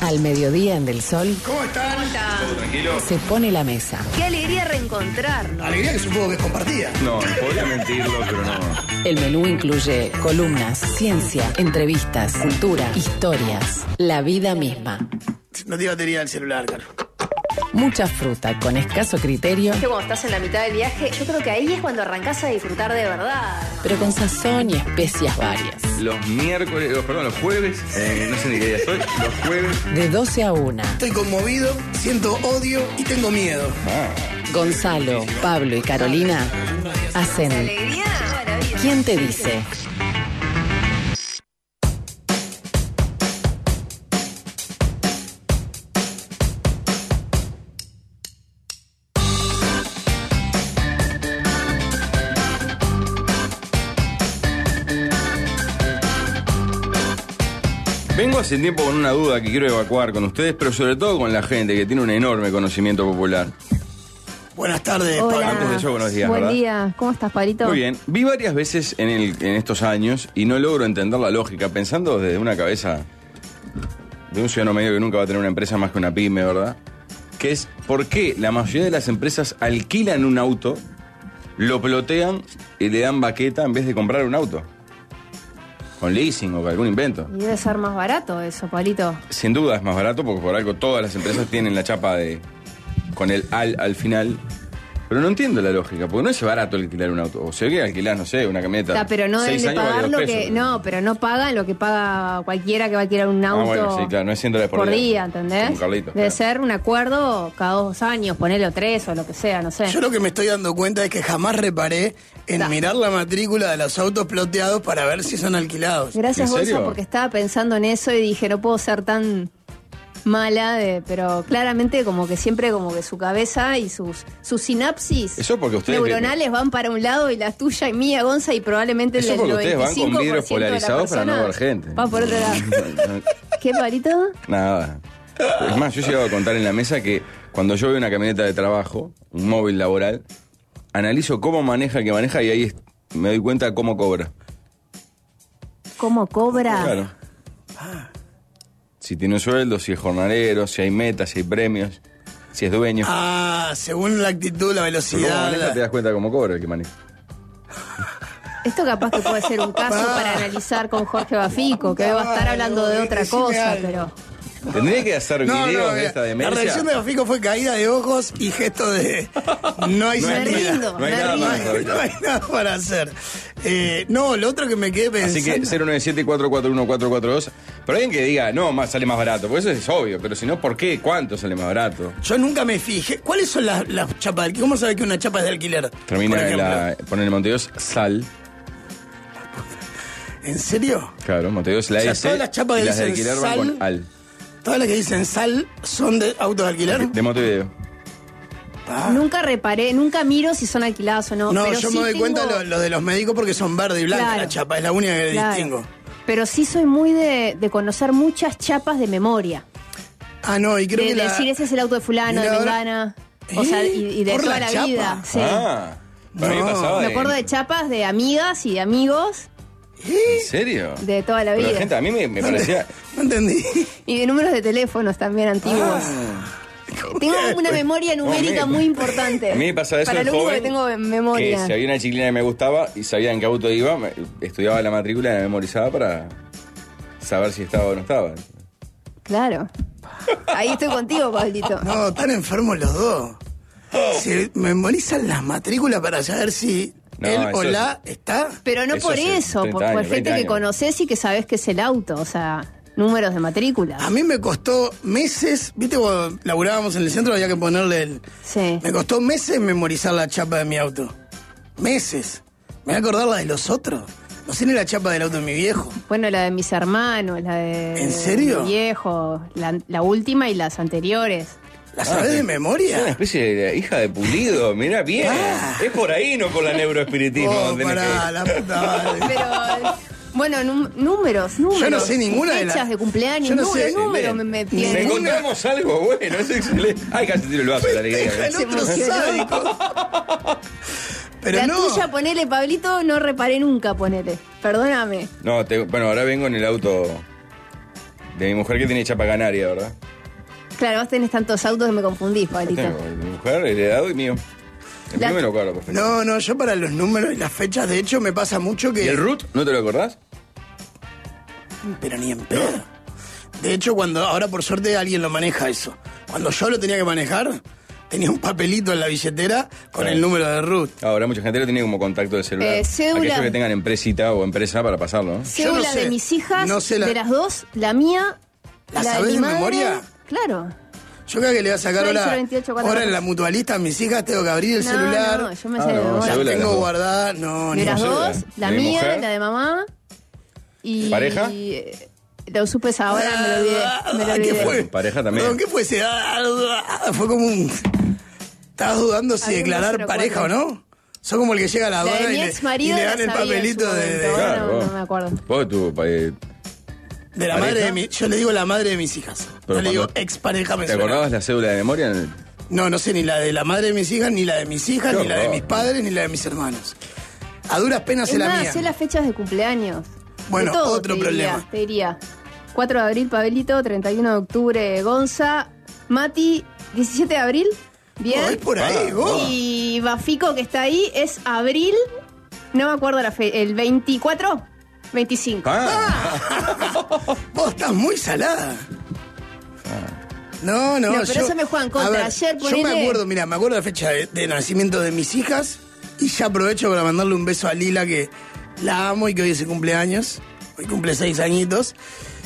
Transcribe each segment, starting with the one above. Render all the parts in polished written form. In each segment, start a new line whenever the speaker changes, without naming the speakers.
Al mediodía en Del Sol.
¿Cómo están?
¿Todo tranquilo?
Se pone la mesa.
Qué alegría reencontrarnos.
Alegría que supongo que es compartida.
No, podría mentirlo, pero no.
El menú incluye columnas, ciencia, entrevistas, cultura, historias, la vida misma.
No tiene batería del celular, Caro.
Mucha fruta con escaso criterio,
Que cuando estás en la mitad del viaje, yo creo que ahí es cuando arrancás a disfrutar de verdad.
pero con sazón y especias varias.
Los jueves, no sé ni qué día soy, los jueves.
De 12 a 1,
Estoy conmovido, siento odio y tengo miedo.
Gonzalo, Pablo y Carolina hacen
Alegría, maravilla.
¿Quién te dice?
Vengo hace tiempo con una duda que quiero evacuar con ustedes, pero sobre todo con la gente que tiene un enorme conocimiento popular.
Buenas tardes,
Hola.
Pablo.
Antes de eso, buenos días,
Buen
¿verdad?
día. ¿Cómo estás, Parito?
Muy bien. Vi varias veces en estos años y no logro entender la lógica, pensando desde una cabeza de un ciudadano medio que nunca va a tener una empresa más que una pyme, ¿verdad? Que es por qué la mayoría de las empresas alquilan un auto, lo plotean y le dan baqueta en vez de comprar un auto. Con leasing o con algún invento.
Y debe ser más barato eso, Parito.
Sin duda es más barato porque por algo todas las empresas tienen la chapa con el al final. Pero no entiendo la lógica, porque no es barato alquilar un auto. O sea que alquilar, no sé, una camioneta.
Pero no deben
6
de
años,
pagar
vale
lo
2
que...
pesos.
No, pero no pagan lo que paga cualquiera que va a alquilar un auto
bueno, sí, claro, no es $100
por día, ¿entendés?
Como Carlitos,
Debe
claro.
ser un acuerdo cada 2 años, ponele 3 o lo que sea, no sé.
Yo lo que me estoy dando cuenta es que jamás reparé en
Da.
mirar la matrícula de los autos ploteados para ver si son alquilados.
Gracias,
¿En serio?
Gonza, porque estaba pensando en eso y dije, no puedo ser tan mala, pero claramente como que siempre como que su cabeza y sus sinapsis
Eso porque ustedes
neuronales van para un lado y la tuya y mía, Gonza, y probablemente
Eso
el
porque
95%
ustedes van con vidrios
de la
polarizados para no
persona
ver gente.
va por otro lado. ¿Qué, Parito?
Nada. Es más, yo he llegado a contar en la mesa que cuando yo veo una camioneta de trabajo, un móvil laboral, analizo cómo maneja el que maneja y ahí me doy cuenta de cómo cobra.
¿Cómo cobra?
Claro. Si tiene un sueldo, si es jornalero, si hay metas, si hay premios, si es dueño.
Según la actitud, la
Pero cómo
velocidad.
maneja te das cuenta cómo cobra el que maneja.
Esto capaz que puede ser un caso para analizar con Jorge Bafico, que va a estar hablando de otra
decime
cosa,
algo.
pero...
Tendría que hacer videos de esta
la
demencia.
reacción de Bafico fue caída de ojos y gesto de no hay
No hay
salida.
rindo,
no hay
me
nada
rindo.
más.
No hay nada para hacer. No, lo otro que me quedé pensando.
Así que 097-441-442. Pero alguien que diga, no, más sale más barato. Porque eso es obvio. Pero si no, ¿por qué? ¿Cuánto sale más barato?
Yo nunca me fijé. ¿Cuáles son las chapas de alquiler? ¿Cómo sabes que una chapa es de alquiler?
Termina
Por
en
ejemplo.
poner en Montevideo sal.
¿En serio?
Claro, Montevideo es la
O sea,
S.
todas las chapas
y
que
las de
dicen
alquiler van
sal.
con al.
Todas las que dicen sal son de autos de alquiler.
De Montevideo.
Nunca reparé, nunca miro si son alquiladas o no.
No,
pero
yo
sí
me doy
tengo-
cuenta lo de los médicos porque son verde y blanca
Claro.
la chapa. Es la única que
Claro.
distingo.
Pero sí soy muy de conocer muchas chapas de memoria.
No, y creo
De
que la...
decir, ese es el auto de fulano,
Mirá,
de
ahora-
Mengana. O sea, y de
¿Por
toda
la
la
chapa?
vida. Sí.
Para mí
No.
pasaba
Me acuerdo de chapas de amigas y de amigos
¿En serio?
de toda la
Pero,
vida.
gente, a mí me parecía...
No entendí.
Y de números de teléfonos también antiguos. Tengo una memoria numérica muy importante.
A mí me pasa eso
Para
de
lo único
joven,
que tengo en memoria.
Que si había una chiquilina que me gustaba y sabía en qué auto iba, estudiaba la matrícula y la memorizaba para saber si estaba o no estaba.
Claro. Ahí estoy contigo, Pablito.
No, están enfermos los dos. Se memorizan las matrículas para saber si
No,
él
eso
o
es-
la está.
Pero no
Eso
por
hace
eso,
30
por
años,
gente
20
que
años.
conoces y que sabes que es el auto, o sea, números de matrícula.
A mí me costó meses, viste, cuando laburábamos en el centro había que ponerle el...
Sí.
Me costó meses memorizar la chapa de mi auto. Meses. Me voy a acordar la de los otros. No sé ni la chapa del auto de mi viejo.
Bueno, la de mis hermanos, la de
¿En serio?
mi viejo, la última y las anteriores.
¿La sabés de
Es una
memoria?
especie de hija de Pulido, mirá bien. Es por ahí, no por la neuroespiritismo.
Oh,
donde
pará, la puta madre.
Pero, bueno, números.
Yo no sé ninguna de las...
Fechas de cumpleaños,
Yo no sé,
números me
Me
tienen.
encontramos algo bueno, es excelente. Ay, casi tiro el vaso de la alegría.
Deja el
Se
otro
emocionó.
sádico. Pero
la
no.
tuya, ponele, Pablito, no reparé nunca, ponele. Perdóname.
No, bueno, ahora vengo en el auto De mi mujer que tiene chapa canaria, ¿verdad?
Claro, vos tenés tantos autos que me confundís, Pablito.
Tengo mi mujer, heredado y mío. El mío me lo acuerdo perfecto.
No, yo para los números y las fechas, de hecho, me pasa mucho que...
¿Y el root? ¿No te lo acordás?
Pero ni en pedo. De hecho, ahora por suerte alguien lo maneja eso. Cuando yo lo tenía que manejar, tenía un papelito en la billetera con el número de root.
Ahora mucha gente lo tiene como contacto de celular.
Cédula.
Aquellos que tengan empresita o empresa para pasarlo, ¿no?
Cédula
Yo no sé,
de mis hijas,
no sé
de las dos, la mía,
¿La
la de
sabés
mi
de
madre.
memoria?
Claro.
Yo creo que le voy a sacar
628,
ahora en la mutualista a mis hijas, tengo que abrir el celular.
No, yo me sé de
no,
memoria.
Las
cédula de
tengo
las dos.
guardadas, no,
De
ni
las
cédula.
dos, la
¿De mi
mía,
mujer?
la de mamá. Y
¿Pareja?
Lo supe ahora, me lo olvidé.
¿Qué fue?
Pareja también.
Perdón, ¿qué fue ese? Fue como un... Estabas dudando si
Había un
declarar
204.
pareja o no. Sos como el que llega a la
La de
aduana
mi
y
ex
le
marido
dan el papelito de
Ahora
Claro,
no me acuerdo.
Vos,
la
¿pareja?
madre de mi... Yo le digo la madre de mis hijas.
Pero
Yo le digo
cuando-
expareja me
¿te
suena.
acordabas la cédula de memoria?
No sé ni la de la madre de mis hijas, ni la de mis hijas,
Qué
ni la de
horror.
mis padres, ni la de mis hermanos. A duras penas
Es
es la
más,
mía.
sé las fechas de cumpleaños.
Bueno,
De todo,
otro
te diría,
problema.
Te diría 4 de abril, Pablito, 31 de octubre, Gonza, Mati, 17 de abril, bien.
Oh, es por ahí, vos.
Y Bafico, que está ahí, es abril, no me acuerdo la fecha, el 24, 25.
Vos estás muy salada. No,
No, pero eso me juega en contra.
a ver,
Ayer,
yo me
ponele-
acuerdo, mira, me acuerdo la fecha de nacimiento de mis hijas y ya aprovecho para mandarle un beso a Lila, que la amo y que hoy es su cumpleaños. Hoy cumple 6 añitos.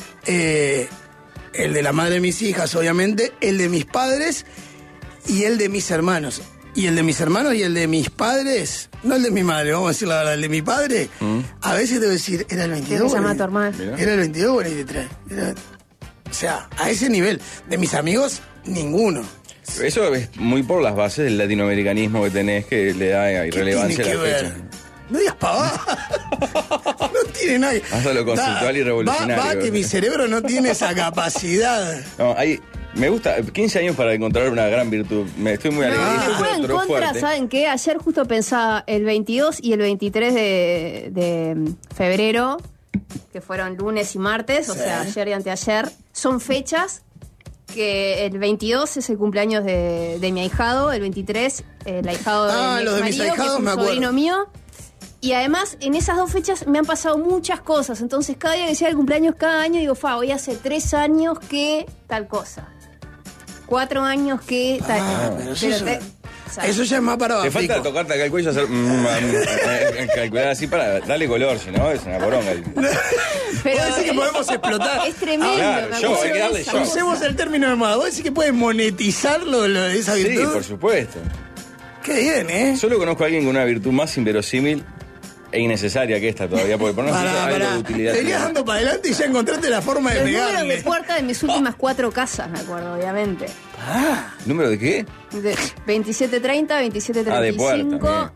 El de la madre de mis hijas, obviamente, el de mis padres y el de mis hermanos. Y el de mis hermanos y el de mis padres, no el de mi madre, vamos a decir la verdad, el de mi padre, a veces debo decir, era el 22.
¿Qué se llama
o el-
tu hermano?
Mirá.
Era el 22 o el 23. O sea, a ese nivel. De mis amigos, ninguno.
Eso es muy por las bases del latinoamericanismo que tenés, que le da
¿Qué
irrelevancia a
tiene
la
que
fecha.
ver? No digas pavada. No tiene nada.
Vas a lo conceptual y revolucionario.
Va que mi cerebro no tiene esa capacidad.
No, me gusta, 15 años para encontrar una gran virtud. Estoy muy alegre.
No,
Esto
me juega en
entró
contra,
fuerte.
¿saben qué? Ayer justo pensaba el 22 y el 23 de febrero, que fueron lunes y martes, o sea, ayer y anteayer, son fechas que el 22 es el cumpleaños de mi ahijado, el 23 el ahijado de mi
los de mis
exmarido, que es
ahijados
un
me acuerdo.
sobrino mío. Y además, en esas dos fechas me han pasado muchas cosas. Entonces, cada día que sea el cumpleaños, cada año digo, hoy hace 3 años que tal cosa. 4 años que tal.
Pero eso ya-
o sea,
Eso ya es más para
Te falta
Bafico.
tocarte acá el cuello y hacer. Calcular así para darle color, si no, es una poronga.
pero
Vos decís que
es-
podemos explotar.
Es tremendo.
Claro,
me
yo,
acuerdo
hay que
de
darle
esa.
yo.
Usemos el término de moda. Vos decís que puedes monetizarlo, esa
Sí,
virtud.
por supuesto.
Qué bien, ¿eh?
Solo conozco a alguien con una virtud más inverosímil e innecesaria que esta todavía, porque por no decir algo de utilidad.
Venías dando para adelante y ya encontraste la forma de
Los números
pegarle.
de puerta de mis últimas 4 casas, me acuerdo, obviamente.
¿Número de qué?
De 2730,
Ah, de
2735,
puerta,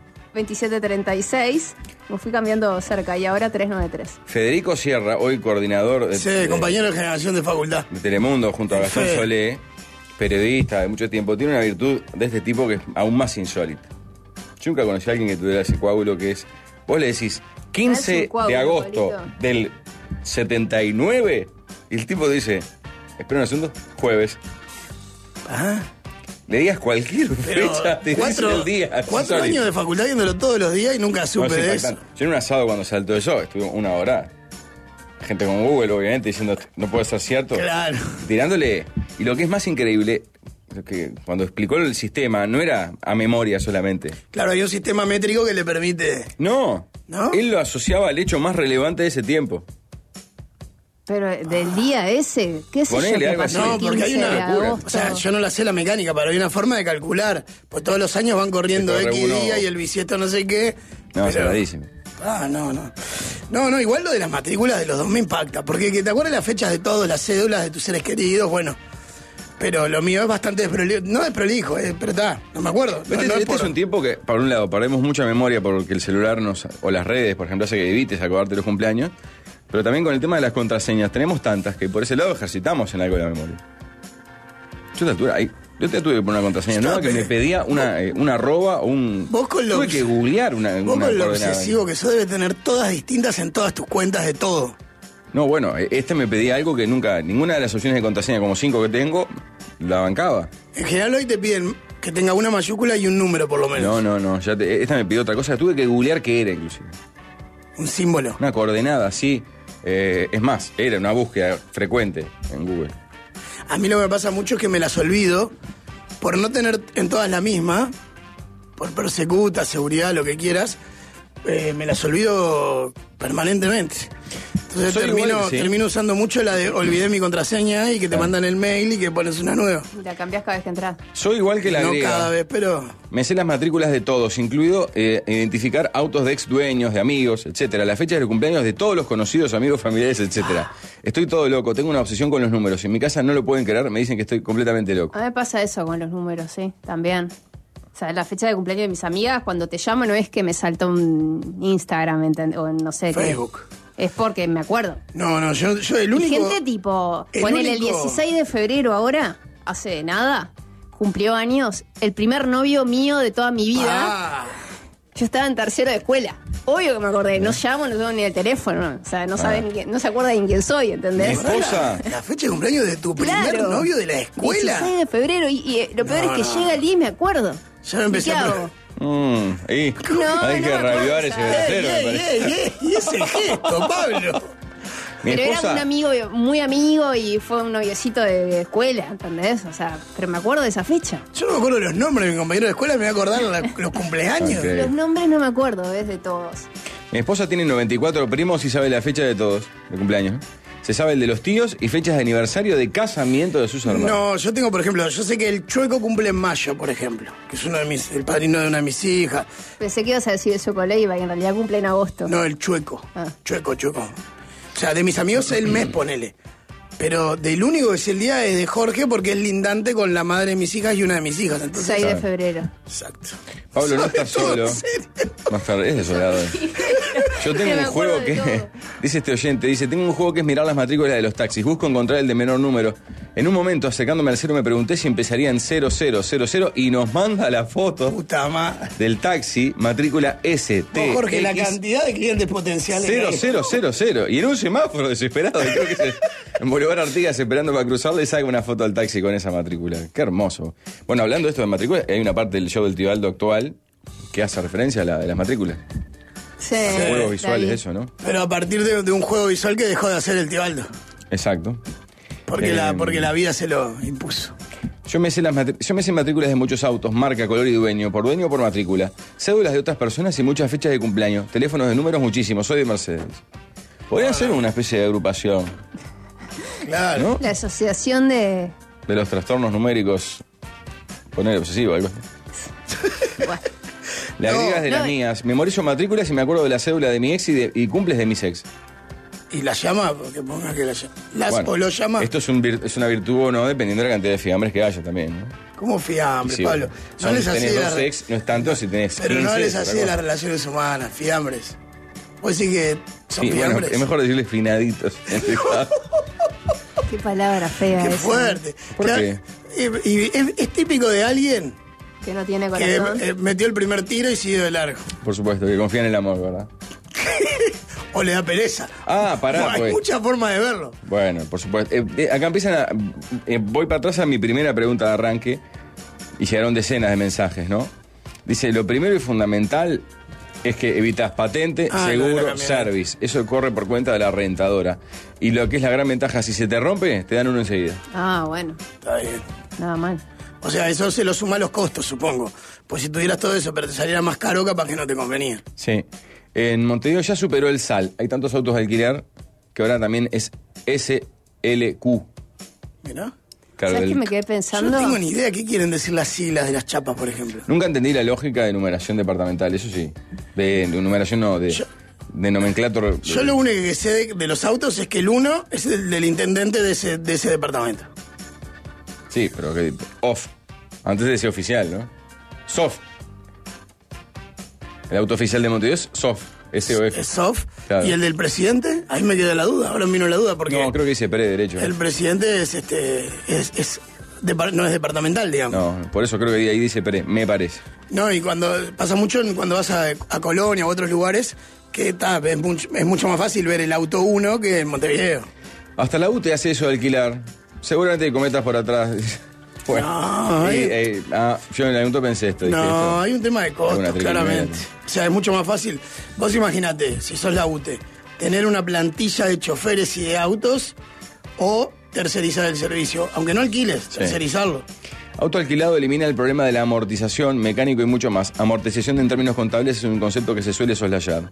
2736. Me fui cambiando cerca y ahora 393.
Federico Sierra, hoy coordinador
Sí, compañero de generación de facultad.
de Telemundo junto a Gastón
Fede.
Solé, periodista de mucho tiempo, tiene una virtud de este tipo que es aún más insólita. Yo nunca conocí a alguien que tuviera ese coágulo que es... Vos le decís 15
Es un coágulo,
de agosto
Pablito.
del 79 y el tipo dice, espera un segundo, jueves.
Ajá.
Le digas cualquier
Pero
fecha, te dice el día.
4
Sorry.
años de facultad viéndolo todos los días y nunca
No,
supe
es
de eso.
impactante. Yo en un asado cuando saltó eso, estuve una hora. Gente con Google, obviamente, diciendo no puede ser cierto.
Claro.
Tirándole. Y lo que es más increíble, lo que cuando explicó el sistema, no era a memoria solamente.
Claro, hay un sistema métrico que le permite.
No.
¿No?
Él lo asociaba al hecho más relevante de ese tiempo.
Pero del día ese, ¿qué sé
Ponele
yo qué
algo
pasó
así.
No,
el
porque hay
15 de
una
locura.
agosto?
O sea, yo no la sé la mecánica, pero hay una forma de calcular. Pues todos los años van corriendo
Se corre
X
uno.
día y el bisiesto no sé qué.
No,
pero-
cerradísimo.
No, igual lo de las matrículas de los dos me impacta. Porque que te acuerdas las fechas de todos, las cédulas de tus seres queridos, bueno. Pero lo mío es bastante desprolijo. No desprolijo, pero está, no me acuerdo. No,
Este,
no
es un tiempo que, por un lado, perdemos mucha memoria porque el celular o las redes, por ejemplo, hace que evites acordarte los cumpleaños. Pero también con el tema de las contraseñas, tenemos tantas que por ese lado ejercitamos en algo de la memoria. Yo te tuve que poner una contraseña nueva que me pedía una arroba o un...
Vos con lo
tuve que googlear una
Vos con lo
coordenada.
obsesivo que sos debe tener todas distintas en todas tus cuentas de todo.
No, bueno, me pedía algo que nunca, ninguna de las opciones de contraseña, como 5 que tengo, la bancaba.
En general hoy te piden que tenga una mayúscula y un número por lo menos.
No, esta me pidió otra cosa, tuve que googlear qué era inclusive.
Un símbolo.
Una coordenada, sí. Es más, era una búsqueda frecuente en Google.
A mí lo que me pasa mucho es que me las olvido por no tener en todas la misma, por persecuta, seguridad, lo que quieras, me las olvido permanentemente. Entonces termino usando mucho la de olvidé mi contraseña y que te mandan el mail y que pones una nueva.
La cambiás cada vez que entras.
Soy igual que la
No
griega.
cada vez, pero...
Me sé las matrículas de todos, incluido identificar autos de ex dueños, de amigos, etcétera, las fechas de cumpleaños de todos los conocidos, amigos, familiares, etcétera. Estoy todo loco, tengo una obsesión con los números. En mi casa no lo pueden creer, me dicen que estoy completamente loco.
A mí me pasa eso con los números, sí, también. O sea, la fecha de cumpleaños de mis amigas, cuando te llamo no es que me salta un Instagram, o no sé qué.
Facebook.
Es porque me acuerdo.
No, yo el
Y
único...
gente tipo, ponele el 16 de febrero ahora, hace nada, cumplió años, el primer novio mío de toda mi vida.
Ah,
Yo estaba en tercero de escuela. Obvio que me acordé, no llamo, no tengo ni el teléfono. O sea, no sabe ni quién, no se acuerda ni quién soy, ¿entendés?
Mi esposa.
la fecha de cumpleaños de tu primer novio de la escuela.
16 de febrero, y lo peor es que llega el día y me acuerdo.
Ya me empecé
¿Y qué
a...
hago?
Hay
no
que
me
reavivar
acuerdo,
ese
¿sabes?
vertedero, me parece.
Y ese gesto, Pablo.
Mi
Pero era
esposa,
un amigo, muy amigo, y fue un noviecito de escuela, ¿entendés? O sea, pero me acuerdo de esa fecha.
Yo no me acuerdo los nombres de mi compañero de escuela, me voy a acordar los cumpleaños.
Ok.
Los nombres no me acuerdo, es de todos.
mi esposa tiene 94 primos y sabe la fecha de todos, de cumpleaños. Se sabe el de los tíos y fechas de aniversario de casamiento de sus hermanos.
No, yo tengo, por ejemplo, yo sé que el Chueco cumple en mayo, por ejemplo, que es el padrino de una de mis hijas.
Pensé que ibas a decir eso con Leiva, y en realidad cumple en agosto.
No, el Chueco.
Ah.
Chueco. O sea, de mis amigos el mes, ponele. Pero del único que es el día es de Jorge porque es lindante con la madre de mis hijas y una de mis hijas. Entonces,
6 de febrero.
exacto.
Pablo, no estás
Todo
solo.
en serio.
Más tarde, es desolador. Yo tengo
Me
un
acuerdo
juego
de
que...
todo.
Dice este oyente, tengo un juego que es mirar las matrículas de los taxis. Busco encontrar el de menor número. En un momento, acercándome al cero, me pregunté si empezaría en 0000 y nos manda la foto
Puta madre.
del taxi, matrícula ST.
Jorge, la cantidad de clientes potenciales. que hay.
0000. Y en un semáforo desesperado, y creo que es en Bolívar Artigas esperando para cruzarle, y saca una foto al taxi con esa matrícula. Qué hermoso. Bueno, hablando de esto de matrícula, hay una parte del show del Tío Aldo actual que hace referencia a de las matrículas.
Sí.
Juegos visuales,
David.
eso, ¿no?
Pero a partir de un juego visual que dejó de hacer el tío Aldo.
Exacto.
Porque la vida se lo impuso.
Yo me sé matrículas de muchos autos, marca, color y dueño por matrícula. Cédulas de otras personas y muchas fechas de cumpleaños. Teléfonos de números muchísimos. Soy de Mercedes. Podría ser una especie de agrupación,
Claro.
¿no?
La asociación de...
De los trastornos numéricos. Poner obsesivo, algo así.
Bueno,
La
No,
griegas de las mías. Memorizo matrículas y me acuerdo de la cédula de mi ex y cumples de mis ex.
Y la llama, porque ponga que la llama.
Bueno,
O lo llama.
Esto es una virtud o no, dependiendo de la cantidad de fiambres que haya también, ¿no?
¿Cómo fiambre,
Sí,
Pablo?
si
No les así
tenés
de
dos ex, no es tanto si tenés 15.
Pero no les
es otra
así de las
cosa.
relaciones humanas, fiambres. Vos decís que son
Sí, bueno,
fiambres.
es mejor decirle finaditos.
qué palabra fea
Qué
esa.
fuerte.
¿Por qué?
Y es típico de alguien
Que no tiene
que
corazón.
metió el primer tiro y siguió de largo.
Por supuesto, que confía en el amor, ¿verdad?
O le da pereza.
Ah, pará,
No, hay
pues.
muchas formas de verlo.
Bueno, por supuesto. Acá empiezan a... voy para atrás a mi primera pregunta de arranque y llegaron decenas de mensajes, ¿no? Dice, lo primero y fundamental es que evitas patente,
Ah, lo de la
seguro,
camioneta.
service. Eso corre por cuenta de la rentadora. Y lo que es la gran ventaja, si se te rompe, te dan uno enseguida.
Ah, bueno,
Está bien.
nada mal.
O sea, eso se lo suma a los costos, supongo. Pues si tuvieras todo eso, pero te saliera más caro, capaz que no te convenía.
Sí. En Montevideo ya superó el SAL. Hay tantos autos de alquiler que ahora también es SLQ.
Mirá.
Claro,
¿Sabes
el-
qué me quedé
Yo
pensando?
no tengo ni idea qué quieren decir las siglas de las chapas, por ejemplo.
Nunca entendí la lógica de numeración departamental, eso sí. De numeración no, de nomenclator.
Yo lo único que sé de los autos es que el 1 es el del intendente de ese departamento.
Sí, pero que off. Antes de ser oficial, ¿no? Soft. El auto oficial de Montevideo es soft. SOF.
Es soft.
Claro.
¿Y el del presidente? Ahí me queda la duda. Ahora me vino la duda porque
No, creo que dice Pérez derecho.
el presidente es no es departamental, digamos.
No, por eso creo que ahí dice Pérez, me parece.
No, y pasa mucho cuando vas a Colonia u otros lugares, que es mucho más fácil ver el auto 1 que en Montevideo.
Hasta la UTE hace eso de alquilar. Seguramente hay cometas por atrás. Bueno, yo en algún momento pensé esto.
No, hay un tema de costos, claramente. O sea, es mucho más fácil. Vos imaginate, si sos la UTE, tener una plantilla de choferes y de autos o tercerizar el servicio. Aunque no alquiles, tercerizarlo.
Auto alquilado elimina el problema de la amortización, mecánico y mucho más. Amortización en términos contables es un concepto que se suele soslayar.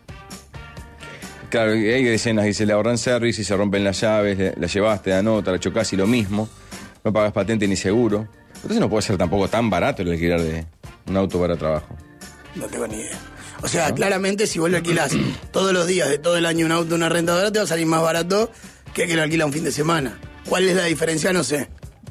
Claro, hay decenas, dice, le ahorran service y se rompen las llaves, la llevaste, la nota, la chocás y lo mismo. No pagas patente ni seguro. Entonces no puede ser tampoco tan barato el alquilar de un auto para trabajo.
No tengo ni idea. O sea, claramente si vos lo alquilás todos los días de todo el año un auto, una rentadora, te va a salir más barato que lo alquila un fin de semana. ¿Cuál es la diferencia? No sé.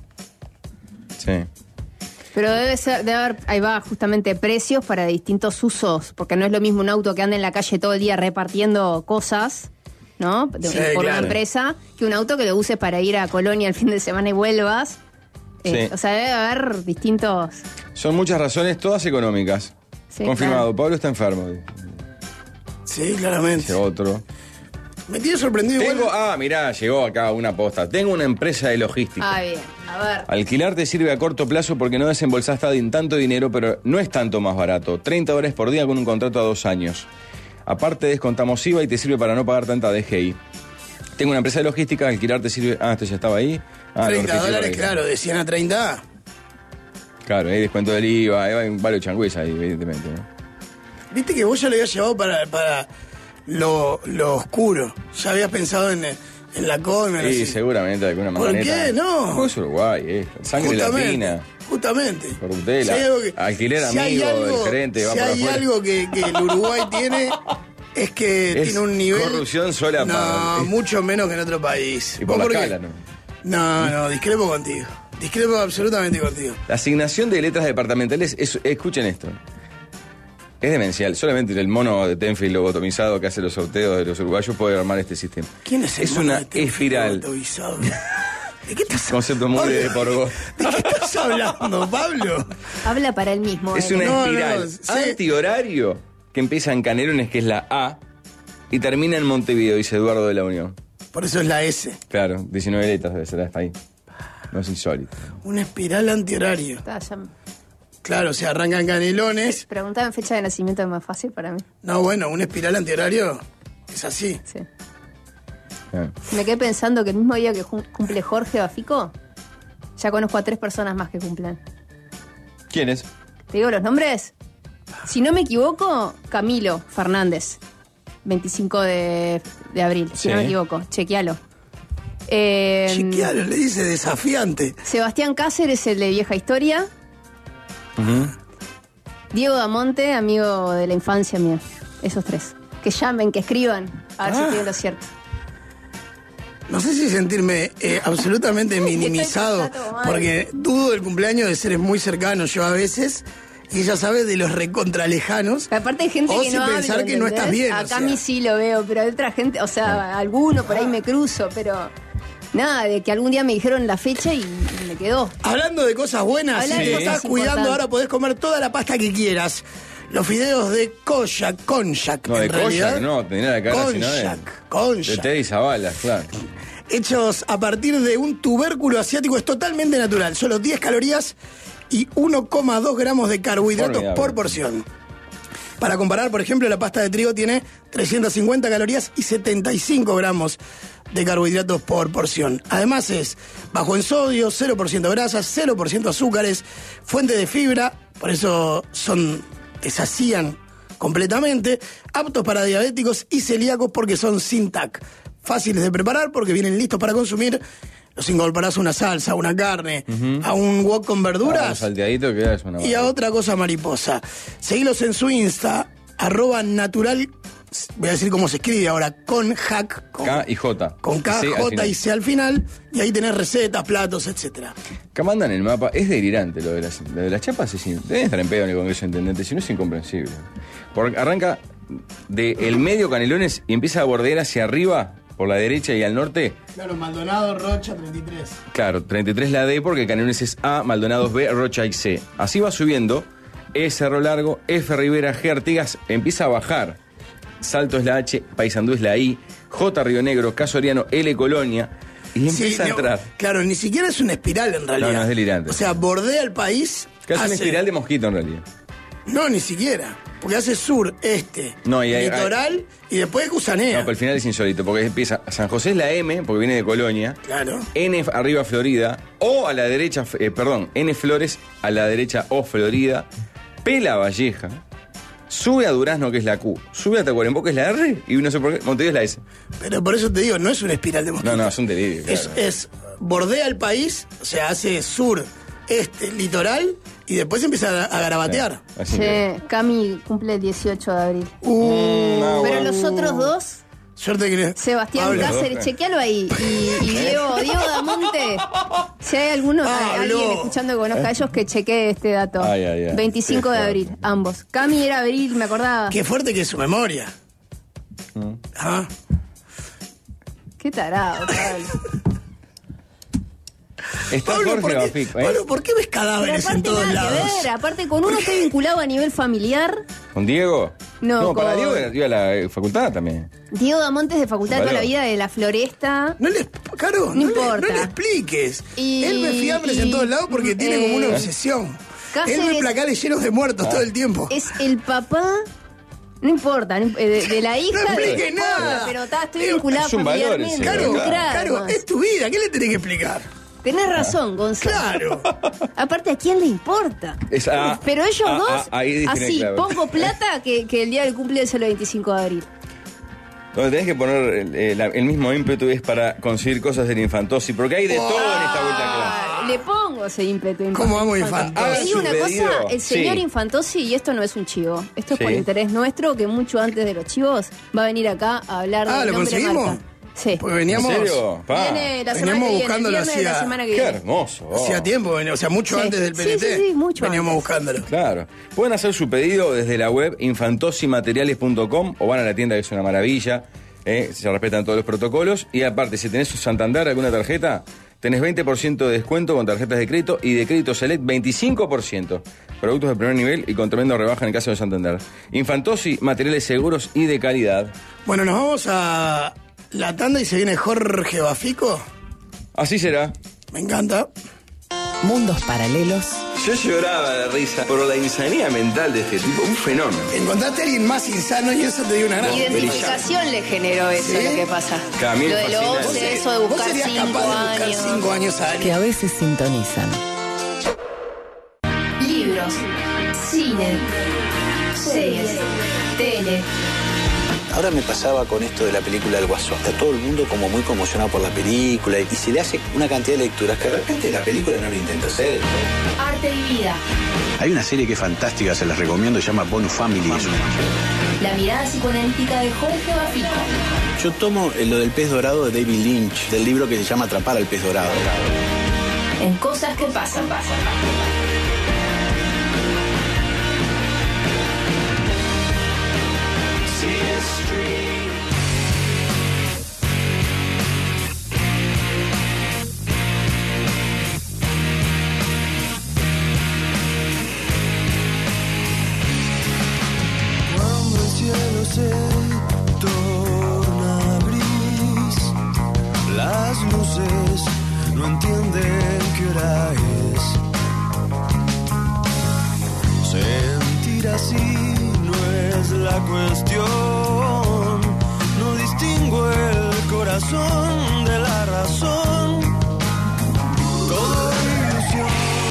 Sí.
Pero debe haber, ahí va, justamente precios para distintos usos, porque no es lo mismo un auto que anda en la calle todo el día repartiendo cosas, ¿no? Por una empresa, que un auto que lo uses para ir a Colonia el fin de semana y vuelvas. O sea, debe haber distintos...
Son muchas razones, todas económicas. Sí, confirmado, claro. Pablo está enfermo.
Sí, claramente.
Ese otro.
Me tiene sorprendido.
Mirá, llegó acá una posta. Tengo una empresa de logística.
Bien, a ver.
Alquilar te sirve a corto plazo porque no desembolsás tanto dinero, pero no es tanto más barato. 30 horas por día con un contrato a 2 años. Aparte descontamos IVA y te sirve para no pagar tanta DGI. Tengo una empresa de logística, alquilar te sirve... esto ya estaba ahí.
$30, claro, de 100 a 30.
Claro, hay descuento del IVA, hay varios changües ahí, evidentemente, ¿no?
Viste que vos ya lo habías llevado para lo oscuro. Ya habías pensado en la coima.
Sí, seguramente, de alguna manera.
¿Por qué? No.
Porque es Uruguay, sangre latina.
Justamente.
Corruptela. Alquiler amigo del gerente.
Si hay algo que el Uruguay tiene, es que tiene un nivel...
corrupción sola.
No, mucho menos que en otro país.
Y por la escala, ¿no?
No, discrepo contigo. Discrepo absolutamente contigo.
La asignación de letras departamentales, escuchen esto, es demencial. Solamente el mono de Tenfield lobotomizado que hace los sorteos de los uruguayos puede armar este sistema.
¿Quién es el mono
una
de Tenfield
espiral.
Lobotomizado? ¿De qué estás
Concepto muy de Porgo.
¿De qué estás hablando, Pablo?
Habla para él mismo.
Es una espiral antihorario que empieza en Canelones, que es la A, y termina en Montevideo, dice Eduardo de la Unión.
Por eso es la S.
Claro, 19 letras debe ser hasta ahí. No es insólito.
Una espiral antihorario. Claro, o sea, arranca en Canelones.
Preguntaba en fecha de nacimiento, es más fácil para mí.
No, bueno, una espiral antihorario es así.
Sí. Me quedé pensando que el mismo día que cumple Jorge Bafico, ya conozco a 3 personas más que cumplen.
¿Quiénes?
¿Te digo los nombres? Si no me equivoco, Camilo Fernández, 25 de abril, si no me equivoco, chequealo.
Chequealo, le dice desafiante.
Sebastián Cáceres, el de Vieja Historia. Diego Damonte, amigo de la infancia mía. Esos 3. Que llamen, que escriban, a ver si tienen lo cierto.
No sé si sentirme absolutamente minimizado, porque dudo del cumpleaños de seres muy cercanos yo a veces, y ella sabe de los recontralejanos.
Aparte hay gente que no habla,
pensar que no estás bien.
Acá a mí sí lo veo, pero hay otra gente, o sea, alguno por ahí me cruzo, pero nada, de que algún día me dijeron la fecha y me quedó.
Hablando de cosas buenas, si te estás cuidando, ahora podés comer toda la pasta que quieras. Los fideos de Konjac,
no,
en
de
realidad.
Konjac, no, tenía la cara sino de Teddy Zavala, claro.
Hechos a partir de un tubérculo asiático, es totalmente natural. Solo 10 calorías y 1,2 gramos de carbohidratos por porción. Para comparar, por ejemplo, la pasta de trigo tiene 350 calorías y 75 gramos de carbohidratos por porción. Además es bajo en sodio, 0% grasas, 0% azúcares, fuente de fibra, por eso te sacían completamente, aptos para diabéticos y celíacos porque son sin TAC. Fáciles de preparar porque vienen listos para consumir. Los incorporás a una salsa, a una carne, a un wok con verduras.
Un salteadito que es una
y a otra cosa mariposa. Seguilos en su Insta, @natural, voy a decir cómo se escribe ahora, Konjac.
K y J.
Con K,
C,
J y C al final. Y ahí tenés recetas, platos, etcétera.
Acá mandan el mapa. Es delirante lo de las chapas. Deben estar en pedo en el Congreso de Intendentes, si no es incomprensible. Porque arranca del medio Canelones y empieza a bordear hacia arriba, por la derecha y al norte.
Claro, Maldonado, Rocha, 33.
Claro, 33 la D porque Canelones es A, Maldonado es B, Rocha y C. Así va subiendo E Cerro Largo, F Rivera, G Artigas, empieza a bajar. Salto es la H, Paysandú es la I, J Río Negro, K Soriano, L Colonia, y empieza a entrar.
Claro, ni siquiera es una espiral en realidad.
No, es delirante.
O sea, bordea el país.
Que hace una espiral de mosquito en realidad.
No, ni siquiera. Porque hace sur, este,
no, y
litoral, y después Cusanea.
No, pero al final es insólito, porque empieza San José es la M, porque viene de Colonia.
Claro.
N arriba Florida, O a la derecha, N Flores a la derecha, O Florida, P La Valleja, sube a Durazno, que es la Q, sube a Tacuarembó, que es la R, y no sé por qué, Montevideo es la S.
Pero por eso te digo, no es una espiral de mosquito.
No, es un delirio. Claro.
Es bordea el país, o sea, hace sur, este, litoral, y después empieza a garabatear.
Che, Cami cumple el 18 de abril. Pero los otros dos...
Suerte que...
Sebastián
Pablo.
Cáceres, chequealo ahí. Y Diego Damonte, si hay alguien escuchando que conozca a ellos, que chequee este dato. 25 de abril, ambos. Cami era abril, me acordaba.
Qué fuerte que es su memoria. Ah.
Qué tarado, Pablo.
Está
Pablo,
Jorge Bafico,
Pablo, ¿por qué ves cadáveres en todos
nada
lados?
que ver, aparte con uno estoy vinculado a nivel familiar.
¿Con Diego?
No,
para
con-
Diego iba a la facultad también.
Diego Damonte es de facultad de toda la vida de la Floresta.
No le, Caro,
No
no
importa.
le expliques.
Y-
Él ve fiambres en todos lados porque tiene como una obsesión.
Cáceres-
Él ve placales llenos de muertos todo el tiempo.
Es el papá. No importa, de la hija.
No expliques
de-
nada.
Pero estoy
Es
vinculada
un valor
familiarmente.
ese,
Caro,
involucrada,
Caro,
además.
es tu vida. ¿Qué le tenés que explicar?
Tenés razón, Gonzalo.
Claro.
Aparte, ¿a quién le importa? Pero ellos dos,
ahí diste en el
así,
clavo.
pongo plata que el día del cumple es el 25 de abril.
Donde tenés que poner el mismo ímpetu es para conseguir cosas del Infantosi, porque hay de todo en esta vuelta a clase.
Le pongo ese ímpetu.
¿Cómo amo Infantosi?
Te digo una
Su
cosa,
pedido,
el señor
sí.
Infantosi, y esto no es un chivo, esto es
Sí.
por interés nuestro, que mucho antes de los chivos va a venir acá a hablar de
¿lo
nombre
conseguimos?
marca. Sí.
Porque veníamos...
¿En serio? Pa.
Viene la semana
Veníamos
que viene, el
buscándolo
viernes de la
hacía-
semana que
Qué
viene.
hermoso.
Hacía tiempo, o sea, mucho
Sí.
antes del
Sí,
PNT.
sí, mucho
Veníamos
antes.
buscándolo.
Claro. Pueden hacer su pedido desde la web infantosimateriales.com o van a la tienda, que es una maravilla. Se respetan todos los protocolos. Y aparte, si tenés Santander, alguna tarjeta, tenés 20% de descuento con tarjetas de crédito y de crédito Select 25%. Productos de primer nivel y con tremendo rebaja en el caso de Santander. Infantosi, materiales seguros y de calidad.
Bueno, nos vamos a la tanda y se viene Jorge Bafico.
Así será.
Me encanta.
Mundos paralelos.
Yo lloraba de risa por la insanía mental de este tipo. Un fenómeno.
Encontraste a alguien más insano y eso te dio una gran
Identificación le generó eso,
¿Sí?
lo que pasa.
Claro, a mí me
Lo de
fascina
los
eso.
eso de
¿Vos
buscar
serías
5
capaz de buscar
años.
5 años a
Que
alguien?
a veces sintonizan.
Libros, cine, series, tele.
Ahora me pasaba con esto de la película del Guasón. Está todo el mundo como muy conmocionado por la película y se le hace una cantidad de lecturas que de repente la película no lo intenta hacer.
Arte y vida.
Hay una serie que es fantástica, se las recomiendo, se llama Bonus Family.
La mirada psicoanalítica de Jorge Bafico.
Yo tomo lo del pez dorado de David Lynch, del libro que se llama Atrapar al pez dorado.
En cosas que pasan.
Cuando el cielo se torna gris, las luces no entienden qué hora es. Sentir así no es la cuestión, no distingo el corazón de la razón, todo ilusión.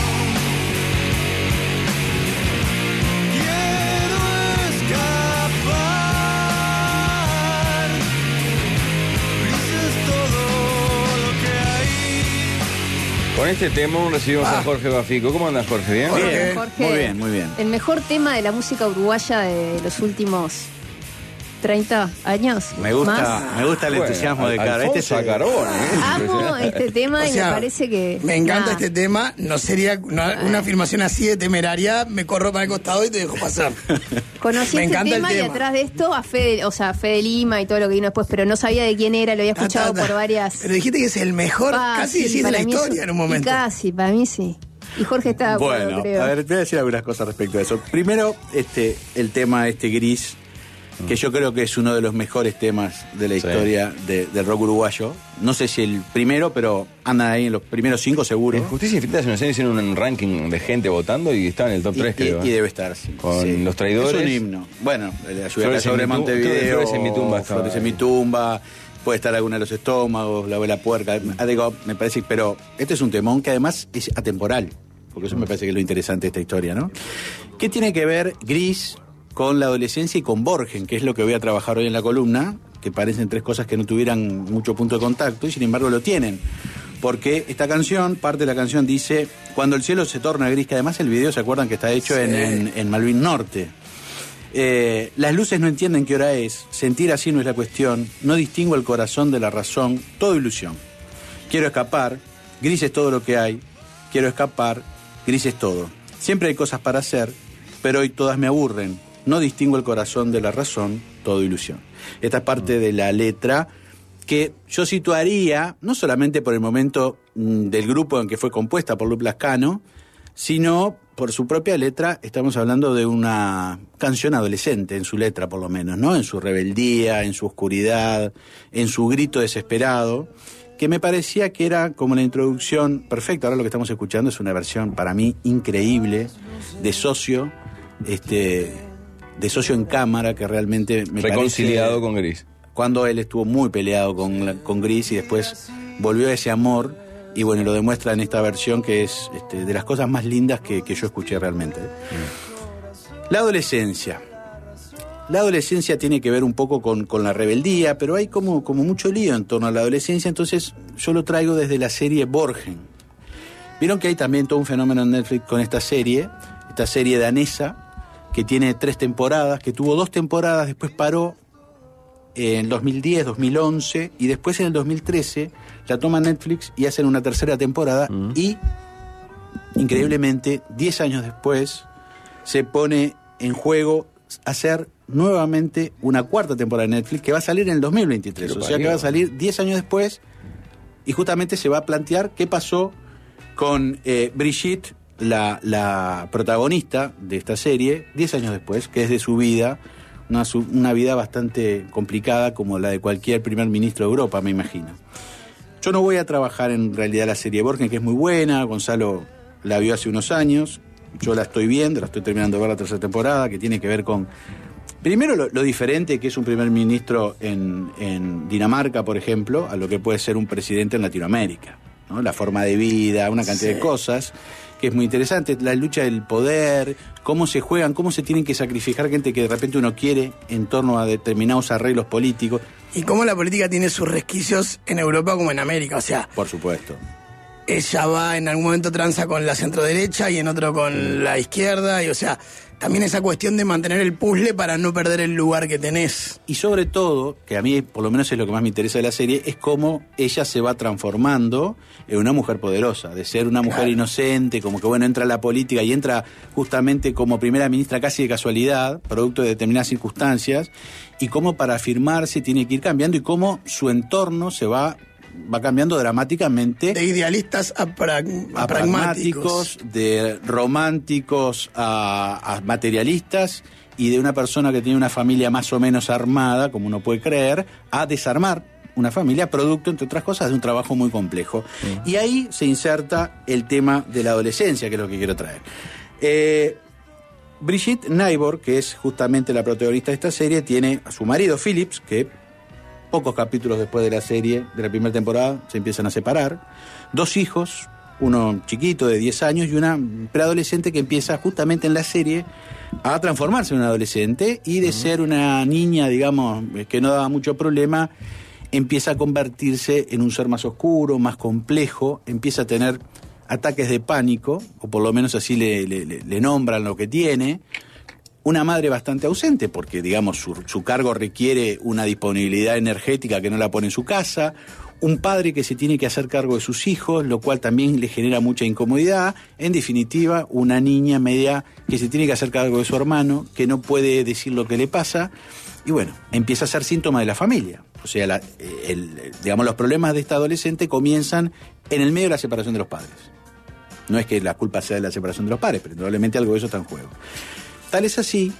Quiero escapar, gris es todo lo que hay.
Con este tema recibimos a Jorge Bafico. ¿Cómo andas, Jorge? ¿Bien?
Jorge.
Jorge,
Muy bien, muy bien.
El mejor tema de la música uruguaya de los últimos 30 años.
Me gusta
más.
el entusiasmo de Caro. Este es
Alfonso Acarón,
Amo este tema
O
y
sea,
me parece que.
me encanta
nada.
este tema. No sería una afirmación así de temeraria. Me corro para el costado y te dejo pasar.
Conocí
Me
este
encanta el
tema y
tema.
atrás de esto a Fede Lima y todo lo que vino después, pero no sabía de quién era, lo había escuchado por varias.
Pero dijiste que es el mejor, casi decís de
para
la
mí
historia
es-
en un momento.
y casi, para mí sí. Y Jorge está de acuerdo,
Bueno,
creo.
a ver, te voy a decir algunas cosas respecto a eso. Primero, el tema gris, que yo creo que es uno de los mejores temas de la historia del rock uruguayo. No sé si el primero, pero andan ahí en los primeros 5 seguro.
En Justicia Infinita hace unos años hicieron un ranking de gente votando y estaba en el top 3, creo.
Y debe estar, sí.
Con Los Traidores.
Es un himno. Bueno, la lluvia
Flores
sobre
en mi
Montevideo.
Flores en mi tumba estaba.
Flores en mi tumba. Puede estar alguna de los estómagos, la abuela puerca. Digo, me parece, pero este es un temón que además es atemporal. Porque eso me parece que es lo interesante de esta historia, ¿no? ¿Qué tiene que ver Gris con la adolescencia y con Borgen, que es lo que voy a trabajar hoy en la columna, que parecen 3 cosas que no tuvieran mucho punto de contacto, y sin embargo lo tienen? Porque esta canción, parte de la canción dice, cuando el cielo se torna gris, que además el video, ¿se acuerdan que está hecho en Malvin Norte? Las luces no entienden qué hora es, sentir así no es la cuestión, no distingo el corazón de la razón, todo ilusión. Quiero escapar, gris es todo lo que hay, quiero escapar, gris es todo. Siempre hay cosas para hacer, pero hoy todas me aburren, no distingo el corazón de la razón, todo ilusión. Esta es parte de la letra que yo situaría, no solamente por el momento del grupo en que fue compuesta por Lupe Lascano, sino por su propia letra. Estamos hablando de una canción adolescente, en su letra por lo menos, ¿no? En su rebeldía, en su oscuridad, en su grito desesperado, que me parecía que era como la introducción perfecta. Ahora lo que estamos escuchando es una versión para mí increíble de Socio, de Socio en cámara, que realmente me
reconciliado
parece,
con Gris.
Cuando él estuvo muy peleado con Gris y después volvió a ese amor. Y bueno, lo demuestra en esta versión que es de las cosas más lindas que yo escuché realmente. La adolescencia. La adolescencia tiene que ver un poco con la rebeldía, pero hay como mucho lío en torno a la adolescencia, entonces yo lo traigo desde la serie Borgen. Vieron que hay también todo un fenómeno en Netflix con esta serie danesa, que tiene 3 temporadas, que tuvo 2 temporadas, después paró en 2010, 2011, y después en el 2013 la toma Netflix y hacen una 3ª temporada, y increíblemente 10 años después se pone en juego hacer nuevamente una 4ª temporada de Netflix que va a salir en el 2023, o sea que va a salir 10 años después, y justamente se va a plantear qué pasó con Brigitte, la protagonista de esta serie, 10 años después, que es de su vida, una vida bastante complicada como la de cualquier primer ministro de Europa, me imagino. Yo no voy a trabajar en realidad la serie Borgen, que es muy buena, Gonzalo la vio hace unos años, yo la estoy viendo, la estoy terminando de ver la 3ª temporada, que tiene que ver con, primero, lo diferente que es un primer ministro en Dinamarca, por ejemplo, a lo que puede ser un presidente en Latinoamérica, ¿no? La forma de vida, una cantidad de cosas que es muy interesante, la lucha del poder, cómo se juegan, cómo se tienen que sacrificar gente que de repente uno quiere en torno a determinados arreglos políticos.
Y cómo la política tiene sus resquicios en Europa como en América, o sea...
Por supuesto.
Ella va, en algún momento transa con la centroderecha y en otro con la izquierda, y o sea, también esa cuestión de mantener el puzzle para no perder el lugar que tenés.
Y sobre todo, que a mí por lo menos es lo que más me interesa de la serie, es cómo ella se va transformando en una mujer poderosa, de ser una mujer inocente, como que bueno, entra a la política y entra justamente como primera ministra casi de casualidad, producto de determinadas circunstancias, y cómo para afirmarse tiene que ir cambiando y cómo su entorno se va cambiando dramáticamente.
De idealistas a pragmáticos.
De románticos a materialistas, y de una persona que tiene una familia más o menos armada, como uno puede creer, a desarmar una familia, producto, entre otras cosas, de un trabajo muy complejo. Y ahí se inserta el tema de la adolescencia, que es lo que quiero traer. Brigitte Nyborg, que es justamente la protagonista de esta serie, tiene a su marido Phillips, que pocos capítulos después de la serie, de la primera temporada, se empiezan a separar. 2 hijos, uno chiquito de 10 años y una preadolescente que empieza justamente en la serie a transformarse en una adolescente, y de ser una niña, digamos, que no daba mucho problema, empieza a convertirse en un ser más oscuro, más complejo, empieza a tener ataques de pánico, o por lo menos así le nombran lo que tiene. Una madre bastante ausente, porque digamos su cargo requiere una disponibilidad energética que no la pone en su casa. Un padre que se tiene que hacer cargo de sus hijos, lo cual también le genera mucha incomodidad. En definitiva, una niña media que se tiene que hacer cargo de su hermano, que no puede decir lo que le pasa. Y bueno, empieza a ser síntoma de la familia. O sea, digamos, los problemas de esta adolescente comienzan en el medio de la separación de los padres. No es que la culpa sea de la separación de los padres, pero probablemente algo de eso está en juego. Tal es así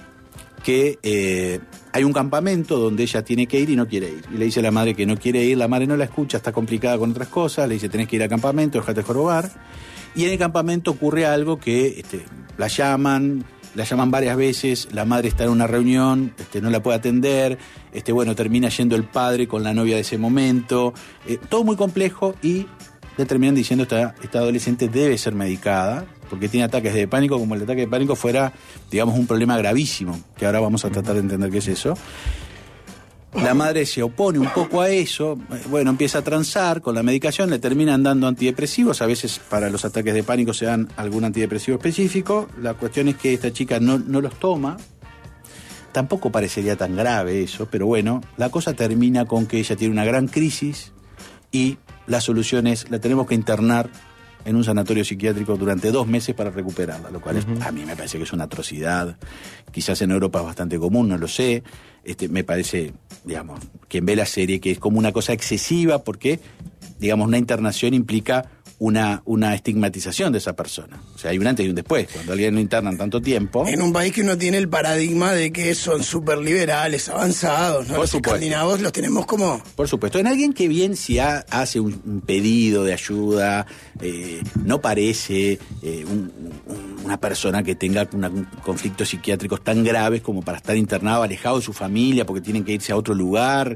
que hay un campamento donde ella tiene que ir y no quiere ir. Y le dice a la madre que no quiere ir, la madre no la escucha, está complicada con otras cosas, le dice tenés que ir al campamento, dejate jorobar. Y en el campamento ocurre algo que la llaman varias veces, la madre está en una reunión, no la puede atender, termina yendo el padre con la novia de ese momento, todo muy complejo y le terminan diciendo esta adolescente debe ser medicada porque tiene ataques de pánico, como el ataque de pánico fuera, digamos, un problema gravísimo, que ahora vamos a tratar de entender qué es eso. La madre se opone un poco a eso, empieza a transar con la medicación, le terminan dando antidepresivos, a veces para los ataques de pánico se dan algún antidepresivo específico, la cuestión es que esta chica no los toma, tampoco parecería tan grave eso, pero la cosa termina con que ella tiene una gran crisis y la solución es, la tenemos que internar en un sanatorio psiquiátrico durante 2 meses para recuperarla, lo cual a mí me parece que es una atrocidad. Quizás en Europa es bastante común, no lo sé. Me parece, digamos, quien ve la serie, que es como una cosa excesiva porque, digamos, una internación implica una estigmatización de esa persona. O sea, hay un antes y un después. Cuando a alguien lo internan tanto tiempo...
En un país que uno tiene el paradigma de que son súper liberales, avanzados, ¿no? Los escandinavos los tenemos como...
Por supuesto. En alguien que bien si hace un pedido de ayuda, no parece una persona que tenga conflictos psiquiátricos tan graves como para estar internado, alejado de su familia, porque tienen que irse a otro lugar.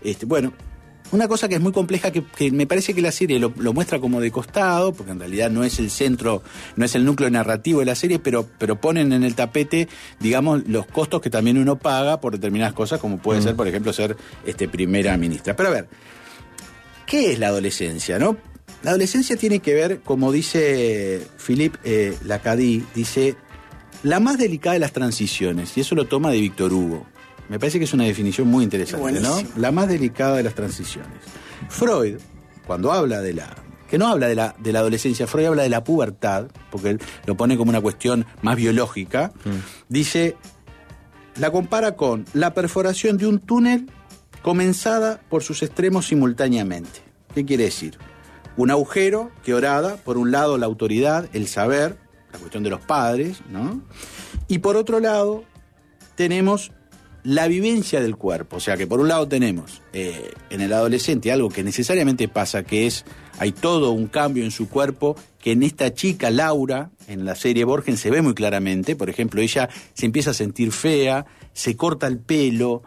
Una cosa que es muy compleja, que me parece que la serie lo muestra como de costado, porque en realidad no es el centro, no es el núcleo narrativo de la serie, pero ponen en el tapete, digamos, los costos que también uno paga por determinadas cosas, como puede ser, por ejemplo, ser primera ministra. Pero a ver, ¿qué es la adolescencia, no? La adolescencia tiene que ver, como dice Philippe Lacadie, dice, la más delicada de las transiciones, y eso lo toma de Víctor Hugo. Me parece que es una definición muy interesante, ¿no? La más delicada de las transiciones. Freud, cuando habla que no habla de la adolescencia, Freud habla de la pubertad, porque él lo pone como una cuestión más biológica, dice, la compara con la perforación de un túnel comenzada por sus extremos simultáneamente. ¿Qué quiere decir? Un agujero que orada, por un lado, la autoridad, el saber, la cuestión de los padres, ¿no? Y por otro lado, tenemos la vivencia del cuerpo. O sea que por un lado tenemos en el adolescente algo que necesariamente pasa, que es, hay todo un cambio en su cuerpo, que en esta chica, Laura, en la serie Borgen se ve muy claramente. Por ejemplo, ella se empieza a sentir fea, se corta el pelo,